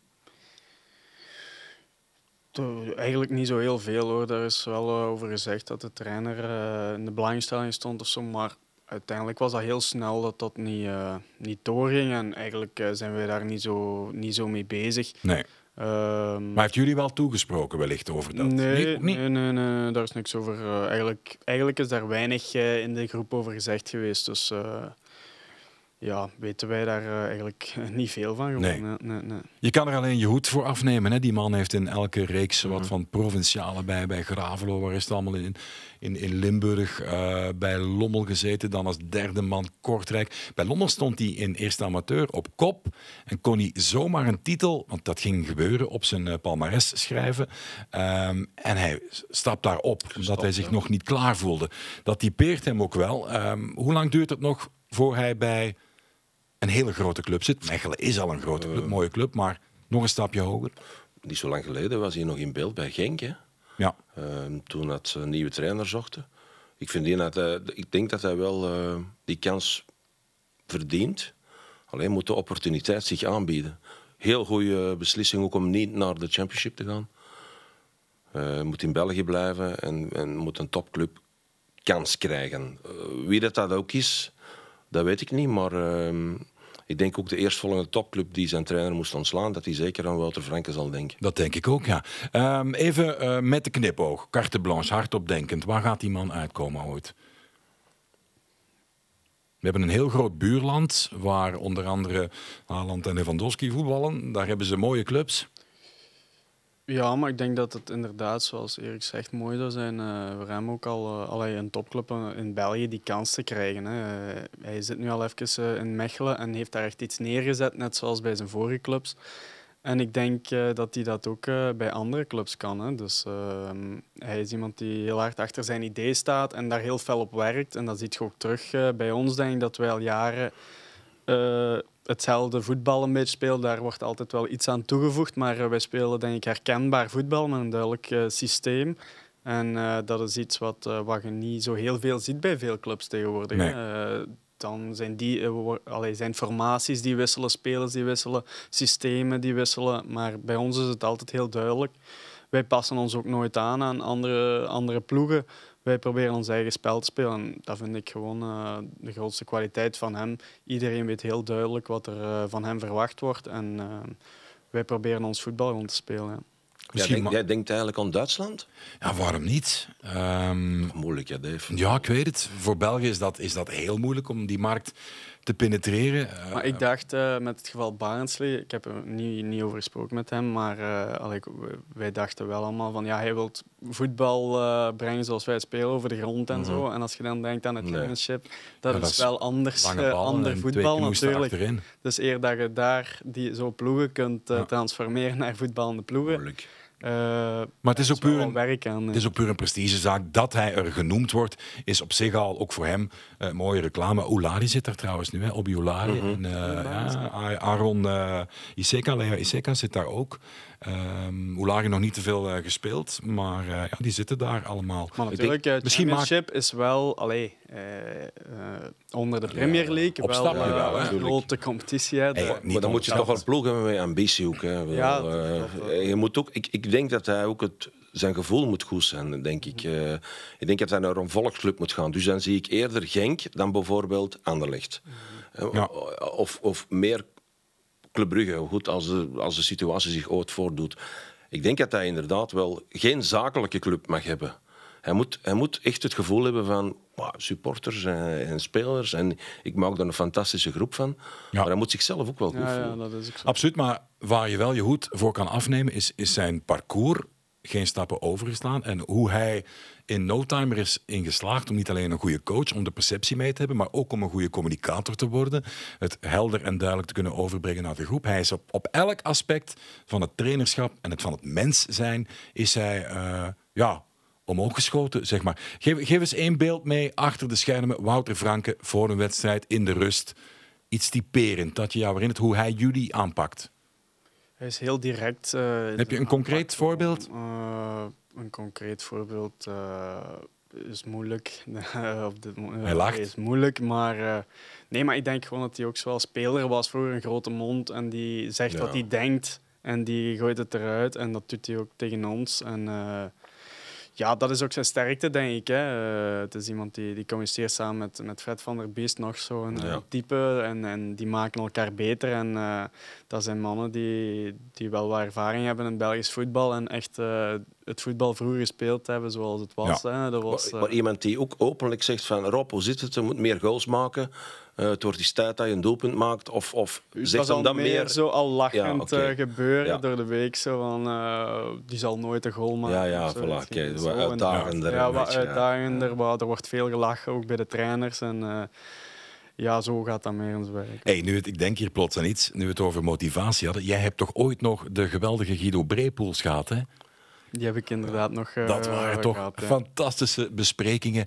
Eigenlijk niet zo heel veel hoor. Daar is wel uh, over gezegd dat de trainer uh, in de belangstelling stond of zo. Maar uiteindelijk was dat heel snel dat dat niet, uh, niet doorging. En eigenlijk uh, zijn wij daar niet zo, niet zo mee bezig. Nee. Um, maar heeft jullie wel toegesproken wellicht over dat? Nee, nee, niet? nee, nee, nee, daar is niks over. Uh, eigenlijk, eigenlijk is daar weinig uh, in de groep over gezegd geweest. Dus uh, ja, weten wij daar uh, eigenlijk niet veel van. Gewoon. Nee. Nee, nee, nee. Je kan er alleen je hoed voor afnemen. Hè? Die man heeft in elke reeks wat van provinciale bij. Bij Gravelo, waar is het allemaal in, in, in Limburg. Uh, bij Lommel gezeten, dan als derde man Kortrijk. Bij Lommel stond hij in eerste amateur op kop. En kon hij zomaar een titel, want dat ging gebeuren, op zijn uh, palmares schrijven. Um, en hij stapt daarop, omdat Stop, hij zich ja. nog niet klaar voelde. Dat typeert hem ook wel. Um, hoe lang duurt het nog voor hij bij een hele grote club zit? Mechelen is al een grote club, mooie club, maar nog een stapje hoger. Niet zo lang geleden was hij nog in beeld bij Genk. Hè? Ja. Uh, toen dat ze een nieuwe trainer zochten. Ik, vind die dat hij, ik denk dat hij wel uh, die kans verdient. Alleen moet de opportuniteit zich aanbieden. Heel goede beslissing ook om niet naar de Championship te gaan. Hij uh, moet in België blijven en, en moet een topclub kans krijgen. Uh, wie dat, dat ook is, dat weet ik niet, maar uh, ik denk ook de eerstvolgende topclub die zijn trainer moest ontslaan, dat hij zeker aan Wouter Franke zal denken. Dat denk ik ook, ja. Um, even uh, met de knipoog, carte blanche, hardop denkend. Waar gaat die man uitkomen ooit? We hebben een heel groot buurland, waar onder andere Haaland en Lewandowski voetballen. Daar hebben ze mooie clubs. Ja, maar ik denk dat het inderdaad, zoals Erik zegt, mooi zou zijn uh, voor hem ook al uh, allee, een topclub in België die kans te krijgen. Hè. Uh, hij zit nu al even uh, in Mechelen en heeft daar echt iets neergezet, net zoals bij zijn vorige clubs. En ik denk uh, dat hij dat ook uh, bij andere clubs kan. Hè. Dus uh, hij is iemand die heel hard achter zijn idee staat en daar heel fel op werkt. En dat ziet je ook terug uh, bij ons, denk ik, dat wij al jaren Uh, hetzelfde voetbal een beetje spelen. Daar wordt altijd wel iets aan toegevoegd, maar uh, wij spelen denk ik herkenbaar voetbal met een duidelijk uh, systeem. En uh, dat is iets wat, uh, wat je niet zo heel veel ziet bij veel clubs tegenwoordig. Nee. Uh, dan zijn, die, uh, allee, zijn formaties die wisselen, spelers die wisselen, systemen die wisselen. Maar bij ons is het altijd heel duidelijk. Wij passen ons ook nooit aan aan andere, andere ploegen. Wij proberen ons eigen spel te spelen. En dat vind ik gewoon uh, de grootste kwaliteit van hem. Iedereen weet heel duidelijk wat er uh, van hem verwacht wordt. En uh, wij proberen ons voetbal gewoon te spelen. Ja. Jij, denk, jij denkt eigenlijk aan Duitsland? Ja, waarom niet? Um, moeilijk, ja, Dave. Ja, ik weet het. Voor België is dat, is dat heel moeilijk om die markt te penetreren. Uh, maar ik dacht uh, met het geval Barnsley, ik heb er niet, niet over gesproken met hem, maar uh, allee, wij dachten wel allemaal van ja, hij wil voetbal uh, brengen zoals wij spelen over de grond en mm-hmm. zo. En als je dan denkt aan het championship, nee. dat, ja, is dat is wel anders, uh, ander voetbal natuurlijk. Achterin. Dus eer dat je daar die, zo ploegen kunt uh, ja. transformeren naar voetballende ploegen. Moeilijk. Uh, maar het is, ook puur een, werk aan, het is ook puur een prestigezaak. Dat hij er genoemd wordt, is op zich al ook voor hem uh, mooie reclame. Oulari zit daar trouwens nu, hè? Obi Oulari. Mm-hmm. En, uh, ja, Aaron uh, Iseka, Lea Iseka zit daar ook. Um, Oulari nog niet te veel uh, gespeeld, maar uh, ja, die zitten daar allemaal. Maar natuurlijk, het uh, championship maak... is wel allee, uh, uh, onder de Premier League ja, wel, uh, wel een grote competitie. Hè, hey, maar dan moet je toch wel ploeg hebben met ambitie ook. Hè. Ja, uh, uh, je moet ook, ik, ik denk dat hij ook het zijn gevoel moet goed zijn, denk ik. Uh, ik denk dat hij naar een volksclub moet gaan. Dus dan zie ik eerder Genk dan bijvoorbeeld Anderlecht. Uh, ja. of, of meer Club Brugge, goed, als de, als de situatie zich ooit voordoet. Ik denk dat hij inderdaad wel geen zakelijke club mag hebben. Hij moet, hij moet echt het gevoel hebben van wow, supporters en, en spelers. En ik maak er een fantastische groep van. Ja. Maar hij moet zichzelf ook wel goed ja, voelen. Ja, dat is ook zo. Absoluut, maar waar je wel je hoed voor kan afnemen... is, is zijn parcours geen stappen overgeslaan. En hoe hij in no time er is in geslaagd om niet alleen een goede coach... om de perceptie mee te hebben, maar ook om een goede communicator te worden. Het helder en duidelijk te kunnen overbrengen naar de groep. Hij is op, op elk aspect van het trainerschap en het van het mens zijn... is hij... Uh, ja, omhoog geschoten, zeg maar. Geef, geef eens één beeld mee achter de schermen. Wouter Franke voor een wedstrijd in de rust. Iets typerend dat je jou herinnert hoe hij jullie aanpakt. Hij is heel direct. Uh, Heb je een concreet voorbeeld? Uh, een concreet voorbeeld uh, is moeilijk. Op de, uh, hij lacht. Is moeilijk, maar... Uh, nee, maar ik denk gewoon dat hij ook zoals speler was. Vroeger een grote mond en die zegt ja. wat hij denkt. En die gooit het eruit. En dat doet hij ook tegen ons. En... Uh, Ja, dat is ook zijn sterkte, denk ik. Hè. Uh, het is iemand die, die communiceert samen met, met Fred van der Beest, nog zo'n ja. uh, type. En, en die maken elkaar beter. En uh, dat zijn mannen die, die wel wat ervaring hebben in het Belgisch voetbal. En echt uh, het voetbal vroeger gespeeld hebben zoals het was. Ja. Hè. Dat was uh... maar, maar iemand die ook openlijk zegt van Rob, hoe zit het? Je moet meer goals maken. Uh, het wordt die tijd dat je een doelpunt maakt. Of, of zegt hem dan meer... zo al lachend ja, okay. uh, gebeuren ja. door de week. Zo van, uh, die zal nooit een goal maken. Ja, ja, voilà. Okay. Wat uitdagender. Ja, wat uitdagender. Ja. Wat, er wordt veel gelachen, ook bij de trainers. En uh, ja, zo gaat dat meer ons werk. Hey, nu het, ik denk hier plots aan iets, nu we het over motivatie hadden. Jij hebt toch ooit nog de geweldige Guido Brepoels gehad, hè? Die heb ik inderdaad nog uh, Dat waren toch gehad, ja. fantastische besprekingen.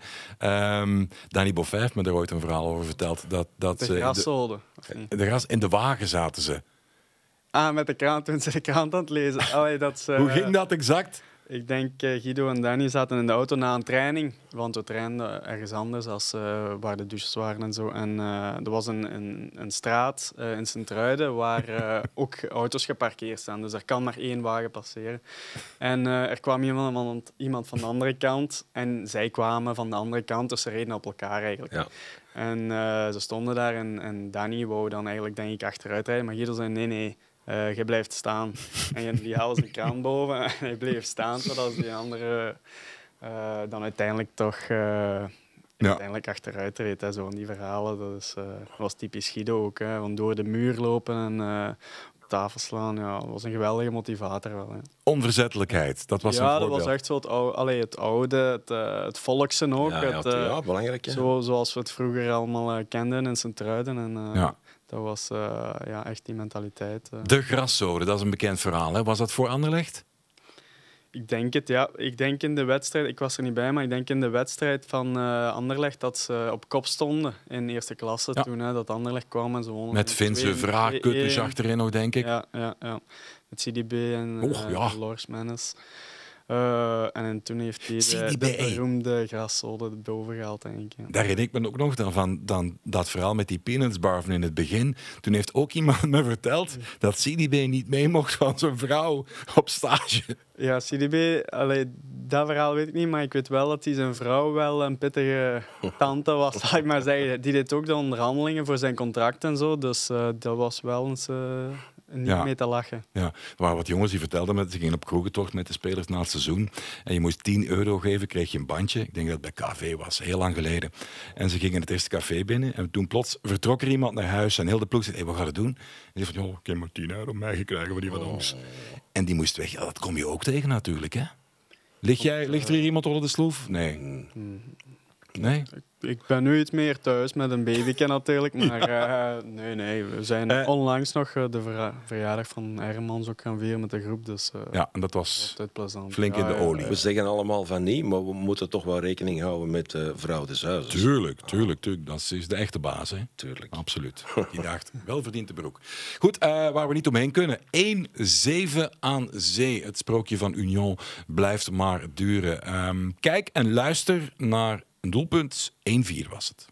Um, Danny Boffin heeft me er ooit een verhaal over verteld. Dat, dat de ze graszolder. De, de gras, in de wagen zaten ze. Ah, met de krant, toen ze de krant aan het lezen. Allee, dat ze, Hoe ging dat exact? Ik denk uh, Guido en Danny zaten in de auto na een training. Want we trainden ergens anders als uh, waar de douches waren en zo. En uh, er was een, een, een straat uh, in Sint-Truiden waar uh, ook auto's geparkeerd staan. Dus er kan maar één wagen passeren. En uh, er kwam iemand, iemand van de andere kant. En zij kwamen van de andere kant. Dus ze reden op elkaar eigenlijk. Ja. En uh, ze stonden daar en, en Danny wou dan eigenlijk denk ik achteruit rijden. Maar Guido zei nee, nee. Uh, je blijft staan. En die haalde zijn kraan boven en hij bleef staan, zodat die andere uh, dan uiteindelijk toch uh, ja. uiteindelijk achteruit reed. Hè. Zo van die verhalen, dat is, uh, was typisch Guido ook. Hè. Van door de muur lopen en uh, op tafel slaan. Ja, dat was een geweldige motivator wel. Hè. Onverzettelijkheid, dat was ja, een voorbeeld. Ja, dat was echt zo het oude, allee, het, oude het, uh, het volksen ook. Ja, ja, het, uh, ja belangrijk. Zo, zoals we het vroeger allemaal uh, kenden in Sint-Truiden. En, uh, ja. Dat was uh, ja, echt die mentaliteit. Uh. De graszode, dat is een bekend verhaal. Hè? Was dat voor Anderlecht? Ik denk het, ja. Ik denk in de wedstrijd, ik was er niet bij, maar ik denk in de wedstrijd van uh, Anderlecht dat ze op kop stonden in eerste klasse ja. toen. Hè, dat Anderlecht kwam en ze wonnen. Met Vince Vraag, Kutters achterin nog, denk ik. Ja, ja, ja. Met C D B en oh, uh, ja. Lors Mennes. Uh, en toen heeft hij de, de beroemde graszode boven gehaald, denk ik. Ja. Daar herinner ik me ook nog dan van dan dat verhaal met die peanuts bar van in het begin. Toen heeft ook iemand me verteld dat C D B niet mee mocht van zijn vrouw op stage. Ja, C D B, allee, dat verhaal weet ik niet, maar ik weet wel dat hij zijn vrouw wel een pittige tante was, zal ik maar zeggen. Die deed ook de onderhandelingen voor zijn contract en zo, dus uh, dat was wel eens... Uh, Niet ja. mee te lachen. Ja, er waren wat jongens die vertelden met ze gingen op kroegentocht met de spelers na het seizoen. En je moest tien euro geven, kreeg je een bandje. Ik denk dat het bij K V was, heel lang geleden. En ze gingen het eerste café binnen. En toen plots vertrok er iemand naar huis. En heel de ploeg zei, hey, wat ga je doen? En die zei van, oh, ik heb maar tien euro meegekregen voor die van ons. Oh. En die moest weg. Ja, dat kom je ook tegen natuurlijk, hè? Ligt, jij, ligt er hier iemand onder de sloef? Nee. Mm. Nee? Ik ben nu iets meer thuis met een babyke natuurlijk, maar ja. uh, nee, nee. We zijn uh, onlangs nog uh, de verja- verjaardag van Hermans ook gaan vieren met de groep, dus uh, ja, en dat was flink ja, in de olie. Ja, we zeggen allemaal van niet, maar we moeten toch wel rekening houden met de uh, vrouw des huizes. Tuurlijk, tuurlijk, tuurlijk. Dat is de echte baas, hè? Tuurlijk. Absoluut. Die dacht, wel verdient de broek. Goed, uh, waar we niet omheen kunnen. één zeven aan zee. Het sprookje van Union blijft maar duren. Um, kijk en luister naar een doelpunt. één vier was het.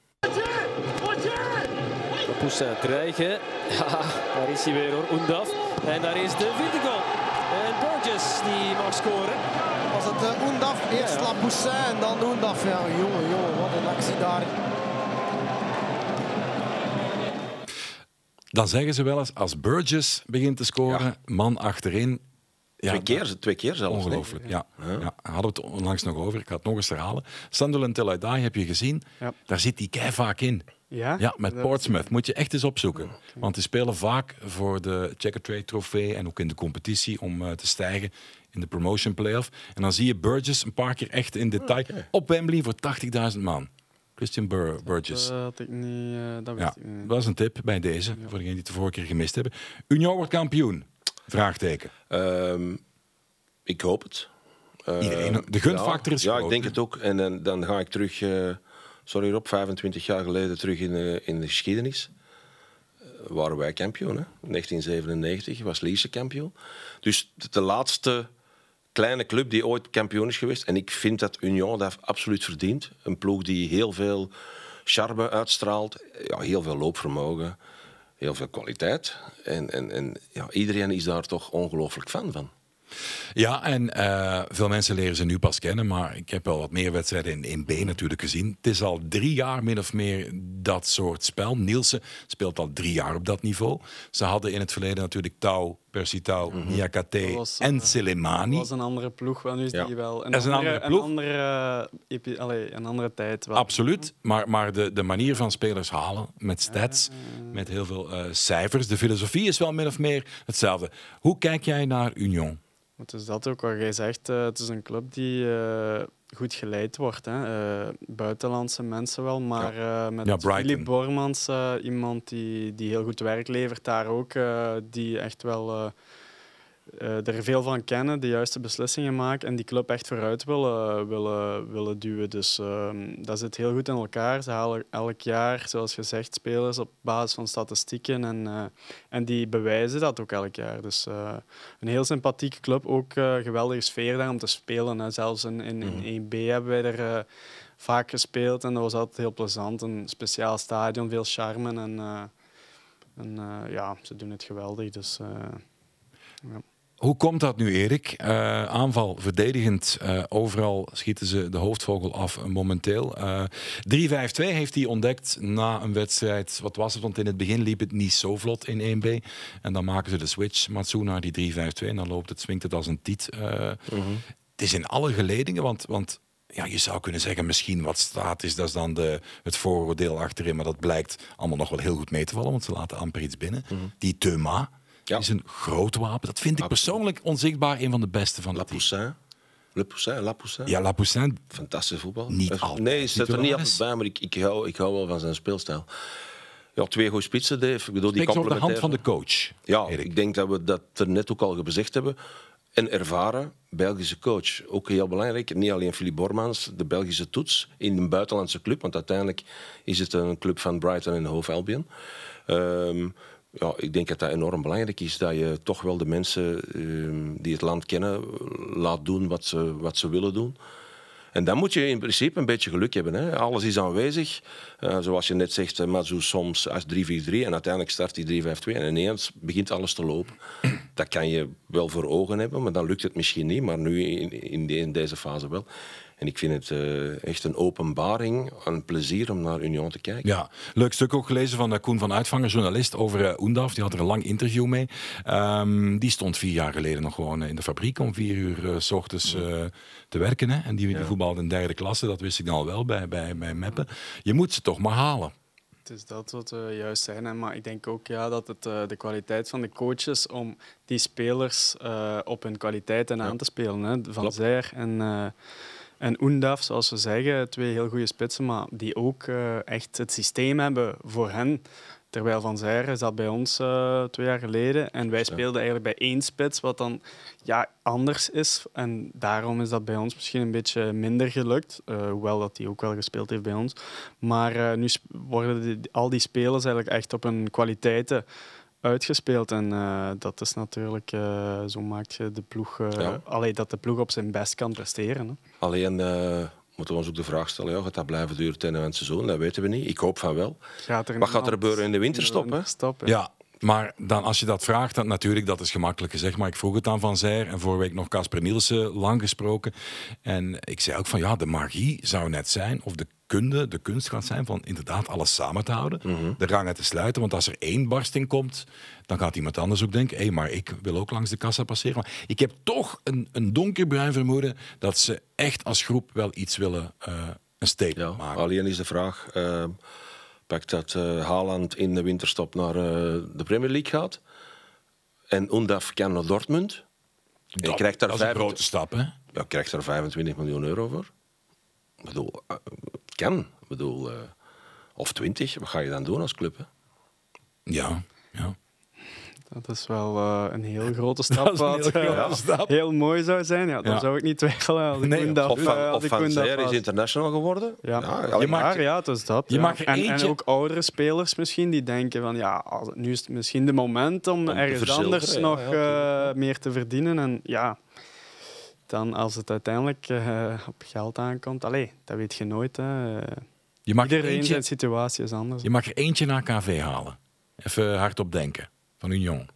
Poussin dreigen. Ja, daar is hij weer hoor, Oendaf. En daar is de vierde goal. En Burgess Burgess die mag scoren. Was het uh, Oendaf, eerst ja, ja. Lapoussin en dan Oendaf. Ja, jongen, jongen, wat een actie daar. Dan zeggen ze wel eens, als Burgess begint te scoren, ja. man achterin. Ja, twee keer, twee keer zelfs. Ongelooflijk, ja. Ja. ja. Hadden we het onlangs nog over. Ik ga het nog eens herhalen. Sunderland Till I Die heb je gezien. Ja. Daar zit hij kei vaak in. Ja? Ja, met Portsmouth. Moet je echt eens opzoeken. Okay. Want die spelen vaak voor de Checkatrade trofee en ook in de competitie om uh, te stijgen in de promotion playoff. En dan zie je Burgess een paar keer echt in detail okay. op Wembley voor tachtigduizend man. Christian Bur- Burgess. Dat, uh, had ik niet, uh, dat wist ja, ik niet. Dat is een tip bij deze, ja. voor degenen die het de vorige keer gemist hebben. Union wordt kampioen. Vraagteken. Um, ik hoop het. Uh, Iedereen, de gunfactor ja, is ja, groot. ik denk het ook. En dan, dan ga ik terug, uh, sorry Rob, vijfentwintig jaar geleden terug in, uh, in de geschiedenis. Uh, waren wij kampioen. Hè? negentien zevenennegentig was Lierse kampioen. Dus de, de laatste kleine club die ooit kampioen is geweest. En ik vind dat Union dat absoluut verdient. Een ploeg die heel veel charme uitstraalt. Ja, heel veel loopvermogen. Heel veel kwaliteit. En, en, en ja, iedereen is daar toch ongelooflijk fan van. Ja, en uh, veel mensen leren ze nu pas kennen, maar ik heb wel wat meer wedstrijden in één B natuurlijk gezien. Het is al drie jaar min of meer dat soort spel. Nielsen speelt al drie jaar op dat niveau. Ze hadden in het verleden natuurlijk Tau, Percy Tau, mm-hmm. Niakate was, en uh, Soleimani. Dat was een andere ploeg, wel nu is ja. die wel een, dat is andere, een andere ploeg. Een andere, uh, epi, allee, een andere tijd. Wel. Absoluut, maar, maar de, de manier van spelers halen, met stats, uh, met heel veel uh, cijfers. De filosofie is wel min of meer hetzelfde. Hoe kijk jij naar Union? Het is dat ook wat jij zegt. Uh, het is een club die uh, goed geleid wordt. Hè. Uh, buitenlandse mensen wel, maar uh, met ja, Philippe Bormans, uh, iemand die, die heel goed werk levert daar ook, uh, die echt wel uh, uh, er veel van kennen, de juiste beslissingen maken en die club echt vooruit willen, willen, willen duwen. Dus uh, dat zit heel goed in elkaar. Ze halen elk jaar, zoals gezegd, spelers op basis van statistieken en, uh, en die bewijzen dat ook elk jaar. Dus uh, een heel sympathieke club, ook uh, geweldige sfeer daar om te spelen. Hè. Zelfs in, in, in één B hebben wij er uh, vaak gespeeld en dat was altijd heel plezant. Een speciaal stadion, veel charme en, uh, en uh, ja, ze doen het geweldig. Dus, uh, ja. Hoe komt dat nu, Erik? Uh, aanval, verdedigend. Uh, overal schieten ze de hoofdvogel af uh, momenteel. Uh, drie vijf twee heeft hij ontdekt na een wedstrijd. Wat was het? Want in het begin liep het niet zo vlot in één B. En dan maken ze de switch, Matsu, naar die drie vijf twee. En dan loopt het, swingt het als een tiet. Uh, mm-hmm. Het is in alle geledingen, want... want ja, je zou kunnen zeggen, misschien wat staat is, dat is dan de, het vooroordeel achterin. Maar dat blijkt allemaal nog wel heel goed mee te vallen, want ze laten amper iets binnen. Mm-hmm. Die Teuma... Ja. is een groot wapen. Dat vind ik persoonlijk onzichtbaar een van de beste van het team. Lapoussin, Lapoussin. Ja, Lapoussin. Fantastisch voetbal. Niet altijd. Nee, hij zit er niet altijd bij, maar ik, ik, hou, ik hou wel van zijn speelstijl. Ja, twee goede spitsen, Dave. Ik bedoel, die op de hand van de coach. Ja, Erik. Ik denk dat we dat er net ook al gezegd hebben. Een ervaren Belgische coach. Ook heel belangrijk. Niet alleen Philippe Bormans, de Belgische toets in een buitenlandse club. Want uiteindelijk is het een club van Brighton en Hove Albion. Um, Ja, ik denk dat dat enorm belangrijk is, dat je toch wel de mensen uh, die het land kennen laat doen wat ze, wat ze willen doen. En dan moet je in principe een beetje geluk hebben. Hè. Alles is aanwezig. Uh, zoals je net zegt, uh, Matsu soms als drie vier drie en uiteindelijk start die drie vijf twee en ineens begint alles te lopen. Dat kan je wel voor ogen hebben, maar dan lukt het misschien niet. Maar nu in, in, de, in deze fase wel. En ik vind het uh, echt een openbaring, een plezier om naar Union te kijken. Ja, leuk stuk ook gelezen van uh, Koen van Uitvanger, journalist, over uh, Oendaf. Die had er een lang interview mee. Um, die stond vier jaar geleden nog gewoon in de fabriek om vier uur uh, 's ochtends uh, te werken. Hè? En die, die ja. voetbalde in derde klasse, dat wist ik dan al wel bij, bij, bij Meppen. Je moet ze toch maar halen. Het is dat wat we juist zijn. Hè. Maar ik denk ook ja, dat het uh, de kwaliteit van de coaches om die spelers uh, op hun kwaliteiten ja. aan te spelen. Hè. Van Zijr en... Uh, En Oendaf, zoals we zeggen, twee heel goede spitsen, maar die ook uh, echt het systeem hebben voor hen. Terwijl Van Zijre zat bij ons uh, twee jaar geleden en wij speelden eigenlijk bij één spits, wat dan ja, anders is. En daarom is dat bij ons misschien een beetje minder gelukt, uh, hoewel dat hij ook wel gespeeld heeft bij ons. Maar uh, nu worden die, al die spelers eigenlijk echt op hun kwaliteiten uitgespeeld en uh, dat is natuurlijk, uh, zo maakt je de ploeg, uh, ja. allee, dat de ploeg op zijn best kan presteren. Hè. Alleen uh, moeten we ons ook de vraag stellen, ja, gaat dat blijven duren ten einde van het seizoen? Dat weten we niet. Ik hoop van wel. Gaat er Wat gaat er gebeuren in de winterstop? In de winterstop hè? Ja. Maar dan, als je dat vraagt, dan natuurlijk, dat is gemakkelijk gezegd. Maar ik vroeg het aan Van Zijr en vorige week nog Casper Nielsen lang gesproken. En ik zei ook van ja, de magie zou net zijn, of de kunde, de kunst gaat zijn van inderdaad alles samen te houden. Mm-hmm. De rangen te sluiten. Want als er één barsting komt, dan gaat iemand anders ook denken, hé, hey, maar ik wil ook langs de kassa passeren. Maar ik heb toch een, een donkerbruin vermoeden dat ze echt als groep wel iets willen, uh, een statement ja, maken. Alleen is de vraag... Uh... Pakt dat uh, Haaland in de winterstop naar uh, de Premier League gaat. En Undaf kan naar Dortmund. Dat, je krijgt daar dat is vijf... een grote stap, hè? Ja, krijgt daar vijfentwintig miljoen euro voor. Ik bedoel, uh, het kan. Ik bedoel, uh, of twintig. Wat ga je dan doen als club? Hè? Ja, ja. Dat is wel uh, een heel grote stap. Dat is een heel, wat, grote uh, stap. heel mooi zou zijn. Ja, dat Ja. zou ik niet twijfelen. Als ik Nee, Undaf, Of van, uh, als of ik van Undaf Zijr is was. international geworden. Ja, Ja, je maakt- maar, ja, het is dat. je ja. mag er en, eentje- en ook oudere spelers misschien, die denken van ja, als, nu is het misschien de moment om, te ergens verzilveren, anders ja, nog ja, uh, meer te verdienen. En ja, dan als het uiteindelijk uh, op geld aankomt, allee, dat weet je nooit. Hè. Je mag, er Iedereen eentje, zijn situatie is anders. je mag er eentje naar K V halen. Even hardop denken. Van Union.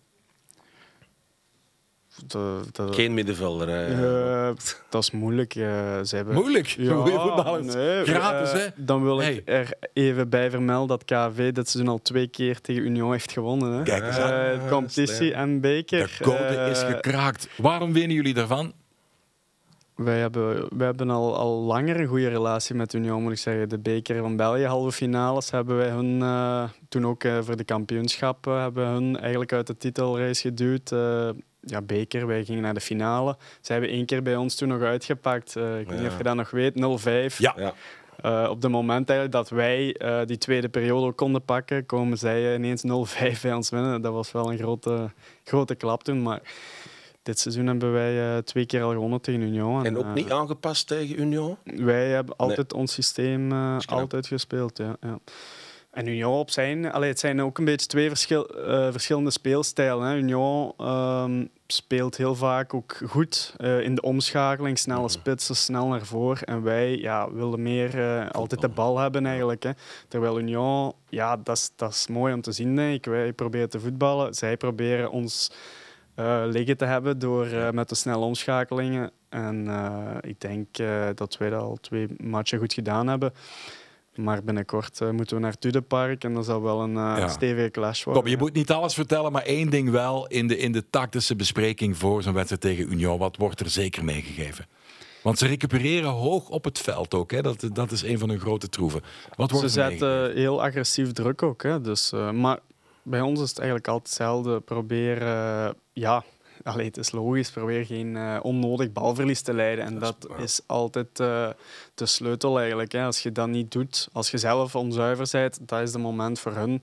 De, de, Geen middenvelder. Hè. Uh, dat is moeilijk. Uh, ze hebben... Moeilijk. Ja, Goeie voetballers. nee, Gratis, uh, hè? Dan wil Hey. ik er even bij vermelden dat K V dit seizoen al twee keer tegen Union heeft gewonnen. Hè. Kijk eens Uh, aan. de competitie en beker. De code Uh, is gekraakt. Waarom winnen jullie daarvan? Wij hebben, wij hebben al, al langer een goede relatie met Union, moet ik zeggen. De beker van België, halve finales, hebben wij hun, uh, toen ook uh, voor de kampioenschap, uh, hebben we hun eigenlijk uit de titelrace geduwd. Uh, ja, beker, wij gingen naar de finale. Zij hebben één keer bij ons toen nog uitgepakt. Uh, ik weet Ja. niet of je dat nog weet, nul vijf. Ja. Ja. Uh, op het moment eigenlijk dat wij uh, die tweede periode ook konden pakken, komen zij ineens nul vijf bij ons winnen. Dat was wel een grote, grote klap toen, maar... Dit seizoen hebben wij uh, twee keer al gewonnen tegen Union. En ook uh, niet aangepast tegen Union? Wij hebben altijd ons systeem uh, altijd gespeeld. Ja, ja. En Union op zijn... Allee, het zijn ook een beetje twee verschil, uh, verschillende speelstijlen. Hè. Union um, speelt heel vaak ook goed uh, in de omschakeling. Snelle mm. spitsen, snel naar voren. En wij ja, willen meer uh, altijd de bal hebben eigenlijk. Hè. Terwijl Union... Ja, dat is mooi om te zien, denk ik. Wij proberen te voetballen. Zij proberen ons... Uh, liggen te hebben door, uh, met de snelle omschakelingen. En uh, ik denk uh, dat wij dat al twee matchen goed gedaan hebben. Maar binnenkort uh, moeten we naar Tudepark en dat zal wel een uh, Ja. stevige clash worden. Kom, je moet niet alles vertellen, maar één ding wel. In de, in de tactische bespreking voor zo'n wedstrijd tegen Union, wat wordt er zeker meegegeven? Want ze recupereren hoog op het veld ook. Hè? Dat, dat is een van hun grote troeven. Wat wordt Ze er zetten meegegeven? heel agressief druk ook. Hè? Dus, uh, maar bij ons is het eigenlijk altijd hetzelfde. Probeer... Uh, ja... Allee, het is logisch, probeer geen uh, onnodig balverlies te leiden. En dat, dat is, is altijd uh, de sleutel eigenlijk. Hè. Als je dat niet doet, als je zelf onzuiver bent, dat is het moment voor hun.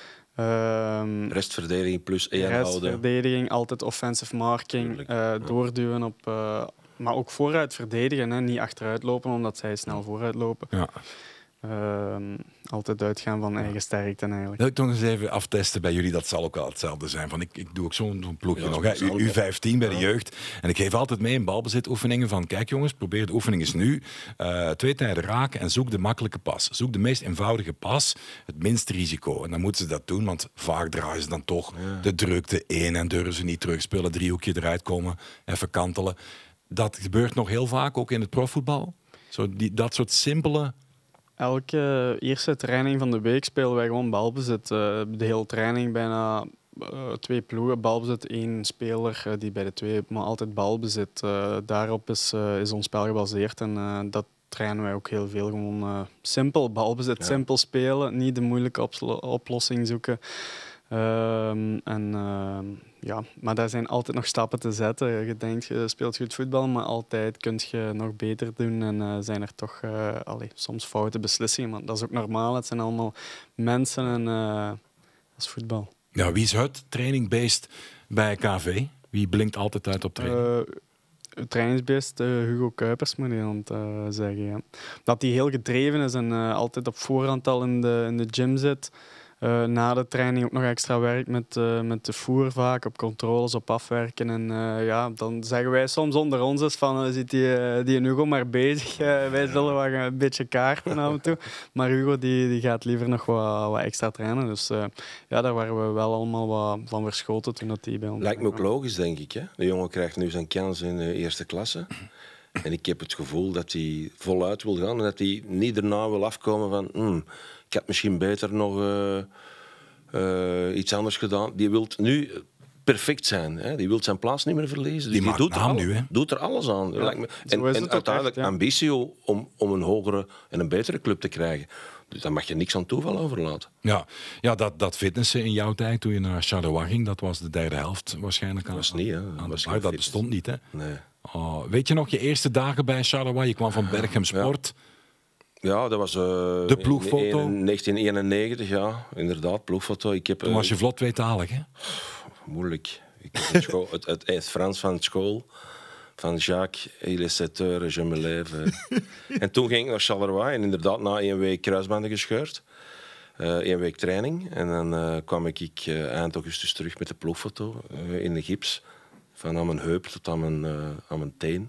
Um, Restverdediging plus één houden. Restverdediging, altijd offensive marking, uh, ja. doorduwen op... Uh, maar ook vooruit verdedigen, hè. Niet achteruit lopen, omdat zij snel vooruit lopen. Ja. Uh, altijd uitgaan van eigen sterkte eigenlijk. Wil ik nog eens even aftesten bij jullie, dat zal ook wel hetzelfde zijn. Van, ik, ik doe ook zo'n zo'n ploegje ja, nog, hè. U vijftien bij de jeugd. En ik geef altijd mee in balbezitoefeningen van, kijk jongens, probeer de oefening eens nu. Uh, twee tijden raken en zoek de makkelijke pas. Zoek de meest eenvoudige pas, het minste risico. En dan moeten ze dat doen, want vaak draaien ze dan toch ja. de drukte in en durven ze niet terugspelen, driehoekje eruit komen, even kantelen. Dat gebeurt nog heel vaak, ook in het profvoetbal. Zo die, dat soort simpele... Elke eerste training van de week spelen wij gewoon balbezit. Uh, de hele training bijna uh, twee ploegen, balbezit, één speler uh, die bij de twee, maar altijd balbezit. Uh, daarop is, uh, is ons spel gebaseerd en uh, dat trainen wij ook heel veel. Gewoon uh, simpel balbezit, ja. simpel spelen, niet de moeilijke opslo- oplossing zoeken. Um, en, uh, ja, maar daar zijn altijd nog stappen te zetten. Je denkt, je speelt goed voetbal, maar altijd kun je nog beter doen. En uh, zijn er toch uh, allee, soms foute beslissingen. Maar dat is ook normaal. Het zijn allemaal mensen en uh, dat is voetbal. Ja, wie is het trainingbeest bij K V? Wie blinkt altijd uit op training? Uh, Het trainingsbeest uh, Hugo Kuipers, moet je dan uh, zeggen. Ja. Dat hij heel gedreven is en uh, altijd op voorhand al in de, in de gym zit. uh, na de training ook nog extra werk met, uh, met de voer vaak, op controles, op afwerken. En uh, ja, dan zeggen wij soms onder ons eens van, uh, zit die, uh, die Hugo maar bezig. Uh, wij zullen wel een beetje kaarten af en toe. Maar Hugo die, die gaat liever nog wat, wat extra trainen. Dus uh, ja, daar waren we wel allemaal wat van verschoten toen dat die bij ons... Lijkt me ook logisch, denk ik. Hè? De jongen krijgt nu zijn kans in de eerste klasse. En ik heb het gevoel dat hij voluit wil gaan en dat hij niet daarna wil afkomen van hmm, ik had misschien beter nog uh, uh, iets anders gedaan. Die wil nu perfect zijn. Hè? Die wil zijn plaats niet meer verliezen. Dus die die doet er, al, nu, hè? doet er alles aan. Ja, me. En, en uiteindelijk echt, ja. ambitie om, om een hogere en een betere club te krijgen. Dus daar mag je niks aan toeval overlaten. Ja, ja dat, dat fitnessen in jouw tijd, toen je naar Charleroi ging, dat was de derde helft waarschijnlijk. Aan, dat was niet, hè? Dat, was dat bestond niet, hè? Nee. Oh, weet je nog je eerste dagen bij Charleroi? Je kwam van Berchem Sport. Ja, ja dat was uh, de ploegfoto. In negentien eenennegentig, ja, inderdaad, ploegfoto. Ik heb, Toen uh, was je vlot tweetalig, hè? Moeilijk. Ik heb het, school, het, het, het Frans van school. Van Jacques, il est sept heures, je me lève. En toen ging ik naar Charleroi en inderdaad na één week kruisbanden gescheurd. Uh, één week training. En dan uh, kwam ik uh, eind augustus terug met de ploegfoto uh, in de gips. Van aan mijn heup tot aan mijn, uh, aan mijn teen.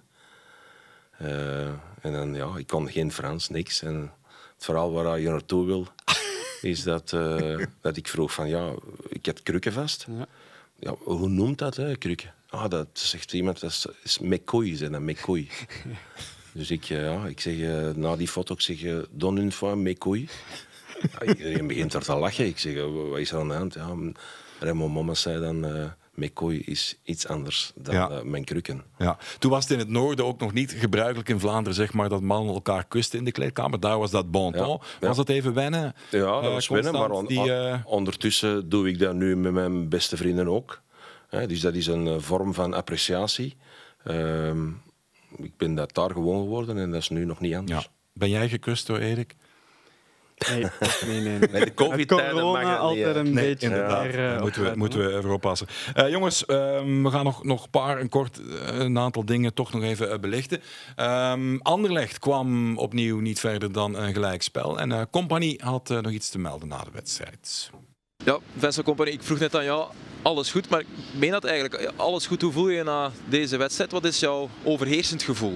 Uh, en dan, ja, ik kon geen Frans, niks. En het verhaal waar je naartoe wil, is dat, uh, dat ik vroeg van, ja, ik heb krukken vast. Ja. Ja, hoe noemt dat, hè, krukken? Ah, dat zegt iemand, dat is, is mekoei, zijn dat, mekoei. Dus ik, ja, ik zeg, uh, na die foto, ik zeg, uh, don une fois mekoei. Ja, iedereen begint er te lachen. Ik zeg, uh, wat is er aan de hand? Ja, Raymond Mommes zei dan, uh, mekoei is iets anders dan ja. uh, mijn krukken. Ja. Toen was het in het noorden ook nog niet gebruikelijk in Vlaanderen, zeg maar, dat mannen elkaar kusten in de kleedkamer. Daar was dat bon ton. Ja. Ja. Was dat even wennen? Ja, dat uh, was wennen, maar on, die, uh... ondertussen doe ik dat nu met mijn beste vrienden ook. Ja, dus dat is een uh, vorm van appreciatie. Uh, ik ben dat daar gewoon geworden en dat is nu nog niet anders. Ja. Ben jij gekust door Erik? Nee, nee, nee. nee. nee de COVID-tijden mag het altijd een nee, beetje. Inderdaad, meer, uh, moeten, we, moeten we even oppassen. Uh, jongens, uh, we gaan nog, nog een paar, een kort, uh, een aantal dingen toch nog even uh, belichten. Um, Anderlecht kwam opnieuw niet verder dan een gelijkspel. En uh, Compagnie had uh, nog iets te melden na de wedstrijd. Ja, Vincent Compagnie, ik vroeg net aan jou, alles goed, maar ik meen dat eigenlijk. Alles goed, hoe voel je je na deze wedstrijd? Wat is jouw overheersend gevoel?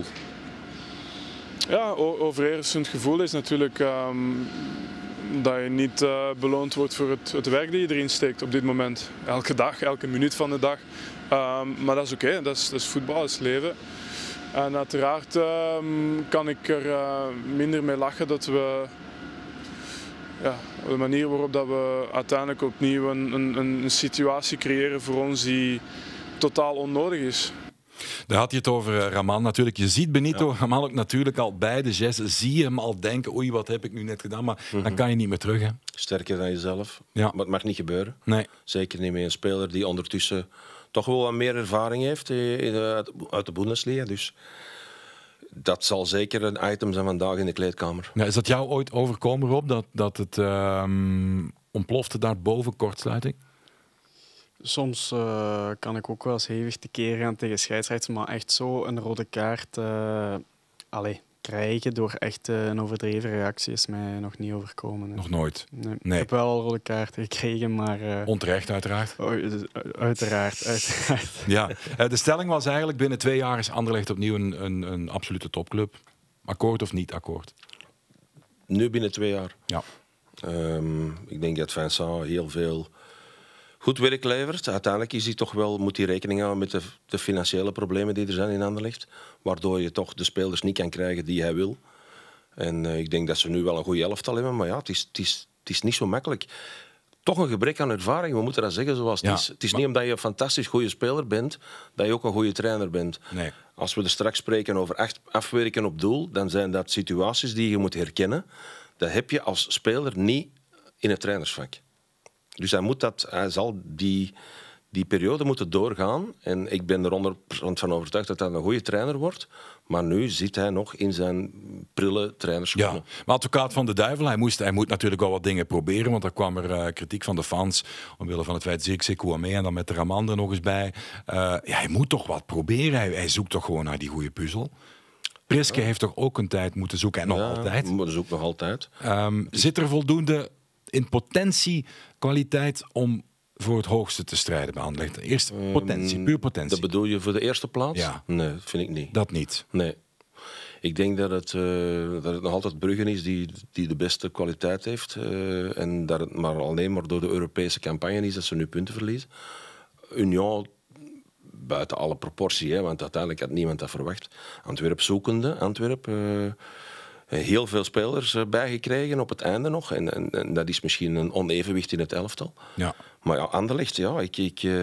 Ja, overheersend gevoel is natuurlijk um, dat je niet uh, beloond wordt voor het, het werk dat je erin steekt op dit moment. Elke dag, elke minuut van de dag. Um, maar dat is oké, okay. dat, dat is voetbal, dat is leven. En uiteraard um, kan ik er uh, minder mee lachen dat we... Ja, de manier waarop dat we uiteindelijk opnieuw een, een, een situatie creëren voor ons die totaal onnodig is. Daar had je het over uh, Raman natuurlijk. Je ziet Benito ja. Raman ook natuurlijk al bij de geste. Zie je hem al denken, oei, wat heb ik nu net gedaan? Maar mm-hmm. dan kan je niet meer terug. Hè? Sterker dan jezelf. Ja. Maar het mag niet gebeuren. Nee. Zeker niet met een speler die ondertussen toch wel wat meer ervaring heeft in de, uit de Bundesliga. Dus dat zal zeker een item zijn vandaag in de kleedkamer. Ja, is dat jou ooit overkomen, Rob, dat, dat het um, ontplofte daarboven, kortsluiting? Soms uh, kan ik ook wel eens hevig tekeer gaan tegen scheidsrechters, maar echt zo een rode kaart uh, allez, krijgen door echt uh, een overdreven reactie is mij nog niet overkomen. Hè. Nog nooit? Nee. Nee. Ik heb wel al rode kaarten gekregen, maar... Uh, Onterecht, uiteraard? Oh, uiteraard, uiteraard. Ja, de stelling was eigenlijk binnen twee jaar is Anderlecht opnieuw een, een, een absolute topclub. Akkoord of niet akkoord? Nu binnen twee jaar? Ja. Um, ik denk dat Vincent heel veel... goed werk levert. Uiteindelijk is hij toch wel, moet hij rekening houden met de, de financiële problemen die er zijn in Anderlecht. Waardoor je toch de spelers niet kan krijgen die hij wil. En uh, ik denk dat ze nu wel een goede elftal hebben. Maar ja, het is, het is, het is niet zo makkelijk. Toch een gebrek aan ervaring, we moeten dat zeggen zoals het ja, is. Het is maar... niet omdat je een fantastisch goede speler bent, dat je ook een goede trainer bent. Nee. Als we er straks spreken over echt afwerken op doel, dan zijn dat situaties die je moet herkennen. Dat heb je als speler niet in het trainersvak. Dus hij, moet dat, hij zal die, die periode moeten doorgaan. En ik ben er honderd procent van overtuigd dat hij een goede trainer wordt. Maar nu zit hij nog in zijn prille trainerschoenen. Ja, maar advocaat van de duivel, hij, moest, hij moet natuurlijk wel wat dingen proberen. Want er kwam er uh, kritiek van de fans. Omwille van het feit, zie ik Sekou mee en dan met de Raman er nog eens bij. Uh, ja, hij moet toch wat proberen. Hij, hij zoekt toch gewoon naar die goede puzzel. Priske ja. heeft toch ook een tijd moeten zoeken en nog ja, altijd. Maar dat zoekt nog altijd. Um, zit er voldoende in potentie kwaliteit om voor het hoogste te strijden bij Anderlecht? Eerst potentie, puur potentie. Dat bedoel je voor de eerste plaats? Ja. Nee, dat vind ik niet. Dat niet? Nee. Ik denk dat het, uh, dat het nog altijd Brugge is die, die de beste kwaliteit heeft. Uh, en dat het maar alleen maar door de Europese campagne is dat ze nu punten verliezen. Union, buiten alle proportie, hè, want uiteindelijk had niemand dat verwacht. Antwerp zoekende, Antwerp. Uh, heel veel spelers uh, bijgekregen op het einde nog. En, en, en dat is misschien een onevenwicht in het elftal. Ja. Maar ja, Anderlecht, ja, ik... ik uh,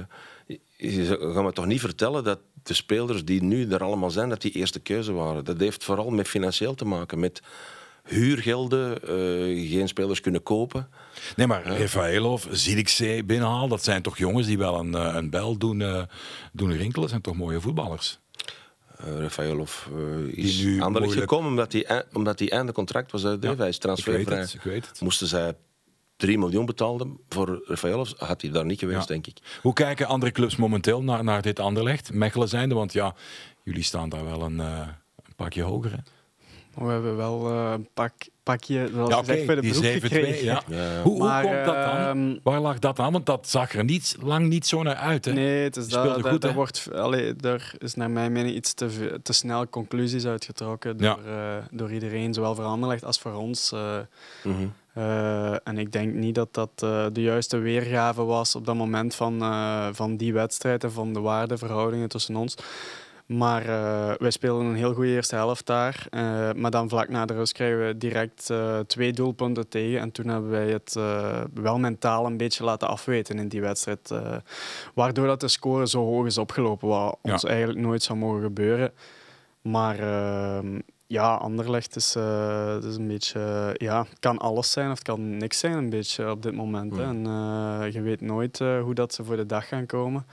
je gaat me toch niet vertellen dat de spelers die nu er allemaal zijn, dat die eerste keuze waren. Dat heeft vooral met financieel te maken, met huurgelden, uh, geen spelers kunnen kopen. Nee, maar uh, Rafaelov, Zirkzee binnenhaal, dat zijn toch jongens die wel een, een bel doen, uh, doen rinkelen. Dat zijn toch mooie voetballers? Uh, Rafaelov uh, is nu Anderlecht moeilijk... gekomen omdat hij omdat hij einde contract was uit. Ja, hij is transfervrij. Ik weet het, ik weet het. Moesten zij drie miljoen betaalden voor Rafaelov, had hij daar niet geweest, ja. denk ik. Hoe kijken andere clubs momenteel naar, naar dit Anderlecht? Mechelen zijnde, want ja, jullie staan daar wel een, uh, een pakje hoger, hè? We hebben wel uh, een pak, pakje, zoals ja, je zegt, bij de broek gekregen. Ja. Ja, ja. Hoe, maar, hoe komt dat dan? Waar lag dat aan? Want dat zag er niet, lang niet zo naar uit. Hè? Nee, het is dat, goed, dat, wordt, allee, er is naar mijn mening iets te, te snel conclusies uitgetrokken door, ja. uh, door iedereen, zowel voor Anderlecht als voor ons. Uh, mm-hmm. uh, en ik denk niet dat dat uh, de juiste weergave was op dat moment van, uh, van die wedstrijd en van de waardeverhoudingen tussen ons. Maar uh, wij speelden een heel goede eerste helft daar. Uh, maar dan vlak na de rust krijgen we direct uh, twee doelpunten tegen. En toen hebben wij het uh, wel mentaal een beetje laten afweten in die wedstrijd. Uh, waardoor dat de score zo hoog is opgelopen, wat ons ja. eigenlijk nooit zou mogen gebeuren. Maar uh, ja, Anderlecht is, uh, is een beetje... Uh, ja, het kan alles zijn of het kan niks zijn een beetje op dit moment. Mm. Hè. En uh, je weet nooit uh, hoe dat ze voor de dag gaan komen.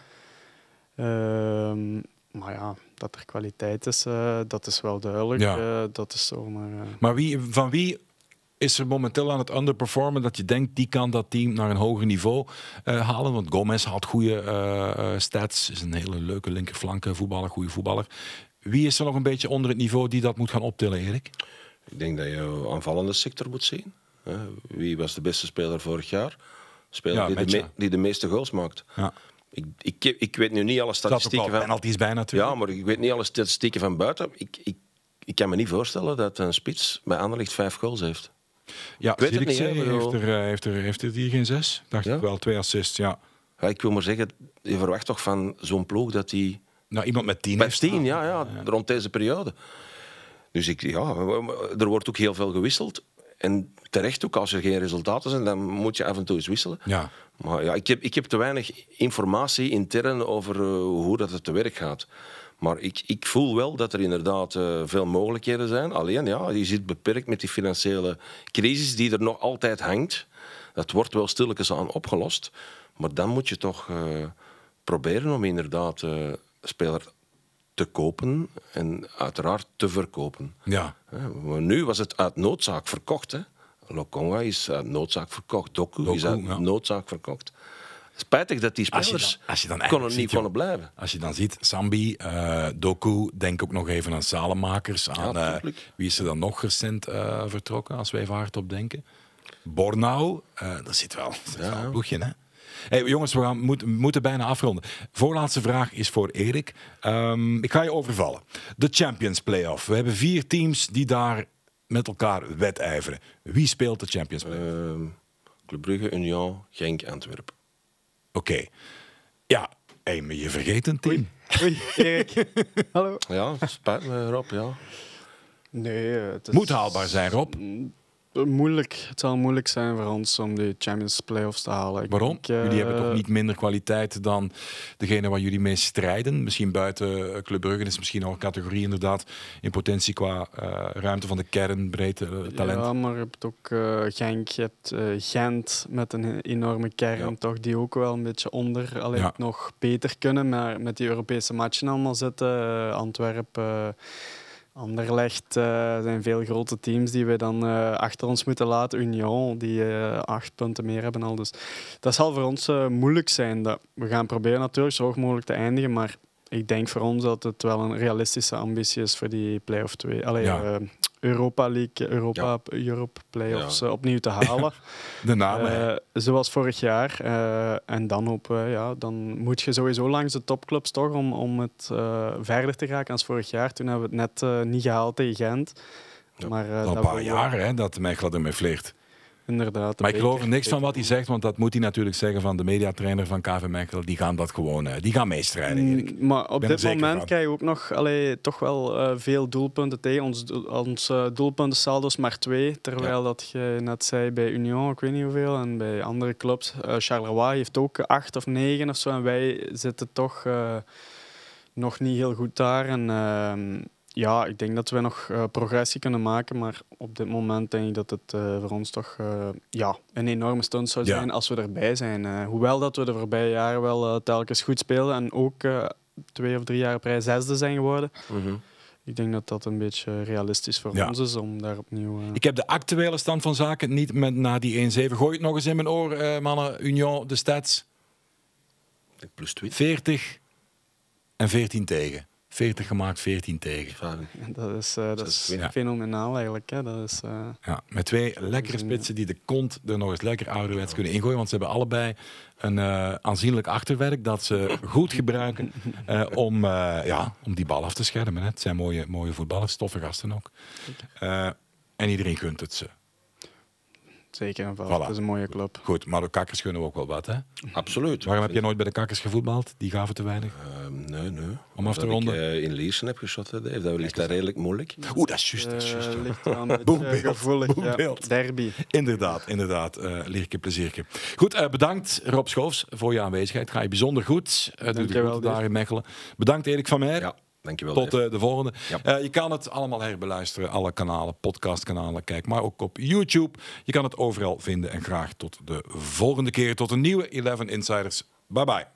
Uh, Maar ja, dat er kwaliteit is, uh, dat is wel duidelijk. Ja. Uh, dat is zo, maar, uh... maar wie, van wie is er momenteel aan het underperformen dat je denkt, die kan dat team naar een hoger niveau uh, halen? Want Gomez had goede uh, stats, is een hele leuke linkerflank voetballer, goede voetballer. Wie is er nog een beetje onder het niveau die dat moet gaan optillen, Erik? Ik denk dat je aanvallende sector moet zien. Uh, wie was de beste speler vorig jaar? Speler ja, die, de me- die de meeste goals maakt. Ja. Ik, ik, ik weet nu niet alle statistieken van... penalties bij natuurlijk. Ja, maar ik weet niet alle statistieken van buiten. Ik, ik, ik kan me niet voorstellen dat een spits bij Anderlecht vijf goals heeft. Ja, ik weet het niet. He, heeft, er, heeft, er, heeft er hier geen zes? Dacht ja? ik wel, twee assists, ja. ja. Ik wil maar zeggen, je verwacht toch van zo'n ploeg dat hij... Nou, iemand met tien Met tien, ja, ja, ja, rond deze periode. Dus ik, ja, er wordt ook heel veel gewisseld. En terecht ook, als er geen resultaten zijn, dan moet je af en toe eens wisselen. Ja. Maar ja, ik heb, ik heb te weinig informatie intern over uh, hoe dat het te werk gaat. Maar ik, ik voel wel dat er inderdaad uh, veel mogelijkheden zijn. Alleen, ja, je zit beperkt met die financiële crisis die er nog altijd hangt. Dat wordt wel stilletjes aan opgelost. Maar dan moet je toch uh, proberen om inderdaad uh, een speler te kopen en uiteraard te verkopen. Ja. Maar nu was het uit noodzaak verkocht. Hè. Lokonga is uit noodzaak verkocht. Doku, Doku is uit ja. noodzaak verkocht. Spijtig dat die spelers als je dan, als je dan konden, niet ziet, konden blijven. Als je dan ziet, Sambi, uh, Doku, denk ook nog even aan Salemakers. Aan, ja, uh, wie is er dan nog recent uh, vertrokken, als wij even hardop denken? Bornau, uh, dat zit wel, dat zit ja, wel een ploegje, hè? Hey, jongens, we gaan, moet, moeten bijna afronden. Voorlaatste vraag is voor Erik. Um, ik ga je overvallen. De Champions Playoff. We hebben vier teams die daar met elkaar wedijveren. Wie speelt de Champions Playoff? Uh, Club Brugge, Union, Genk, Antwerpen. Oké. Okay. Ja, hey, maar je vergeet een team. Oei, Oei Erik. Hallo. Ja, spijt me, Rob, ja. Nee, het is... Moet haalbaar zijn, Rob. Moeilijk. Het zal moeilijk zijn voor ons om de Champions Playoffs te halen. Ik Waarom? denk, uh, jullie hebben toch niet minder kwaliteit dan degene waar jullie mee strijden? Misschien buiten Club Brugge is misschien nog een categorie inderdaad in potentie qua uh, ruimte van de kern, breedte, uh, talent. Ja, maar je hebt ook uh, Genk, je hebt uh, Gent met een enorme kern, ja. toch, die ook wel een beetje onder alleen ja. nog beter kunnen, maar met die Europese matchen allemaal zitten. Uh, Antwerpen... Uh, Anderlecht uh, zijn veel grote teams die we dan uh, achter ons moeten laten. Union, die uh, acht punten meer hebben al. Dus dat zal voor ons uh, moeilijk zijn. Dat we gaan proberen natuurlijk zo hoog mogelijk te eindigen, maar ik denk voor ons dat het wel een realistische ambitie is voor die play-off twee. Allee, ja. uh, Europa League, Europa, ja. Europe Playoffs ja. uh, opnieuw te halen. De namen. Uh, zoals vorig jaar. Uh, en dan, op, uh, ja, dan moet je sowieso langs de topclubs toch om, om het uh, verder te geraken als vorig jaar. Toen hebben we het net uh, niet gehaald tegen Gent. Ja. Maar, uh, Al een dat paar we, jaar hè, dat Mechelen ermee vliegt. Inderdaad. Maar ik geloof er niks van wat hij zegt, want dat moet hij natuurlijk zeggen van de mediatrainer van K V Mechelen. Die gaan dat gewoon, die gaan meestrijden. Erik. Maar op dit moment van. krijg je ook nog allee, toch wel uh, veel doelpunten tegen. Ons, ons uh, doelpuntensaldo is maar twee, terwijl ja. dat je net zei bij Union, ik weet niet hoeveel, en bij andere clubs. Uh, Charleroi heeft ook acht of negen of zo, en wij zitten toch uh, nog niet heel goed daar. En, uh, Ja, ik denk dat we nog uh, progressie kunnen maken, maar op dit moment denk ik dat het uh, voor ons toch uh, ja, een enorme stunt zou zijn ja. als we erbij zijn. Uh, hoewel dat we de voorbije jaren wel uh, telkens goed speelden en ook uh, twee of drie jaar op rij zesde zijn geworden. Mm-hmm. Ik denk dat dat een beetje realistisch voor ja. ons is om daar opnieuw... Uh... Ik heb de actuele stand van zaken niet met, na die één zeven. Gooi het nog eens in mijn oor, uh, mannen. Union, de stats. Plus twee. veertig en veertien tegen. veertig gemaakt, veertien tegen. Dat is, uh, dat is ja. fenomenaal eigenlijk. Hè. Dat is, uh... ja, met twee lekkere spitsen die de kont er nog eens lekker ouderwets kunnen ingooien. Want ze hebben allebei een uh, aanzienlijk achterwerk dat ze goed gebruiken uh, om, uh, ja, om die bal af te schermen. Hè. Het zijn mooie, mooie voetballers, toffe gasten ook. Uh, en iedereen gunt het ze. Zeker en vast. Voilà. Het is een mooie club. Goed, maar de kakkers gunnen we ook wel wat, hè? Absoluut. Waarom heb je nooit bij de kakkers gevoetbald? Die gaven te weinig? Uh, nee, nee. Om af te ronden? Ik uh, in Liersen heb geschoten, Dave. Dat ligt daar redelijk moeilijk. Oeh, dat is juist. Dat is juist. Uh, ligt wel een beetje gevoelig. Ja. Derby. Inderdaad, inderdaad. Uh, Lierke, plezierke. Goed, uh, bedankt Rob Schoofs voor je aanwezigheid. Ga je bijzonder goed. Uh, Doe je goed daar in Mechelen. Bedankt Erik van Meijer. Ja. Dankjewel. Tot uh, de volgende. Ja. Uh, je kan het allemaal herbeluisteren, alle kanalen, podcastkanalen. Kijk maar ook op YouTube. Je kan het overal vinden. En graag tot de volgende keer. Tot een nieuwe eleven Insiders. Bye bye.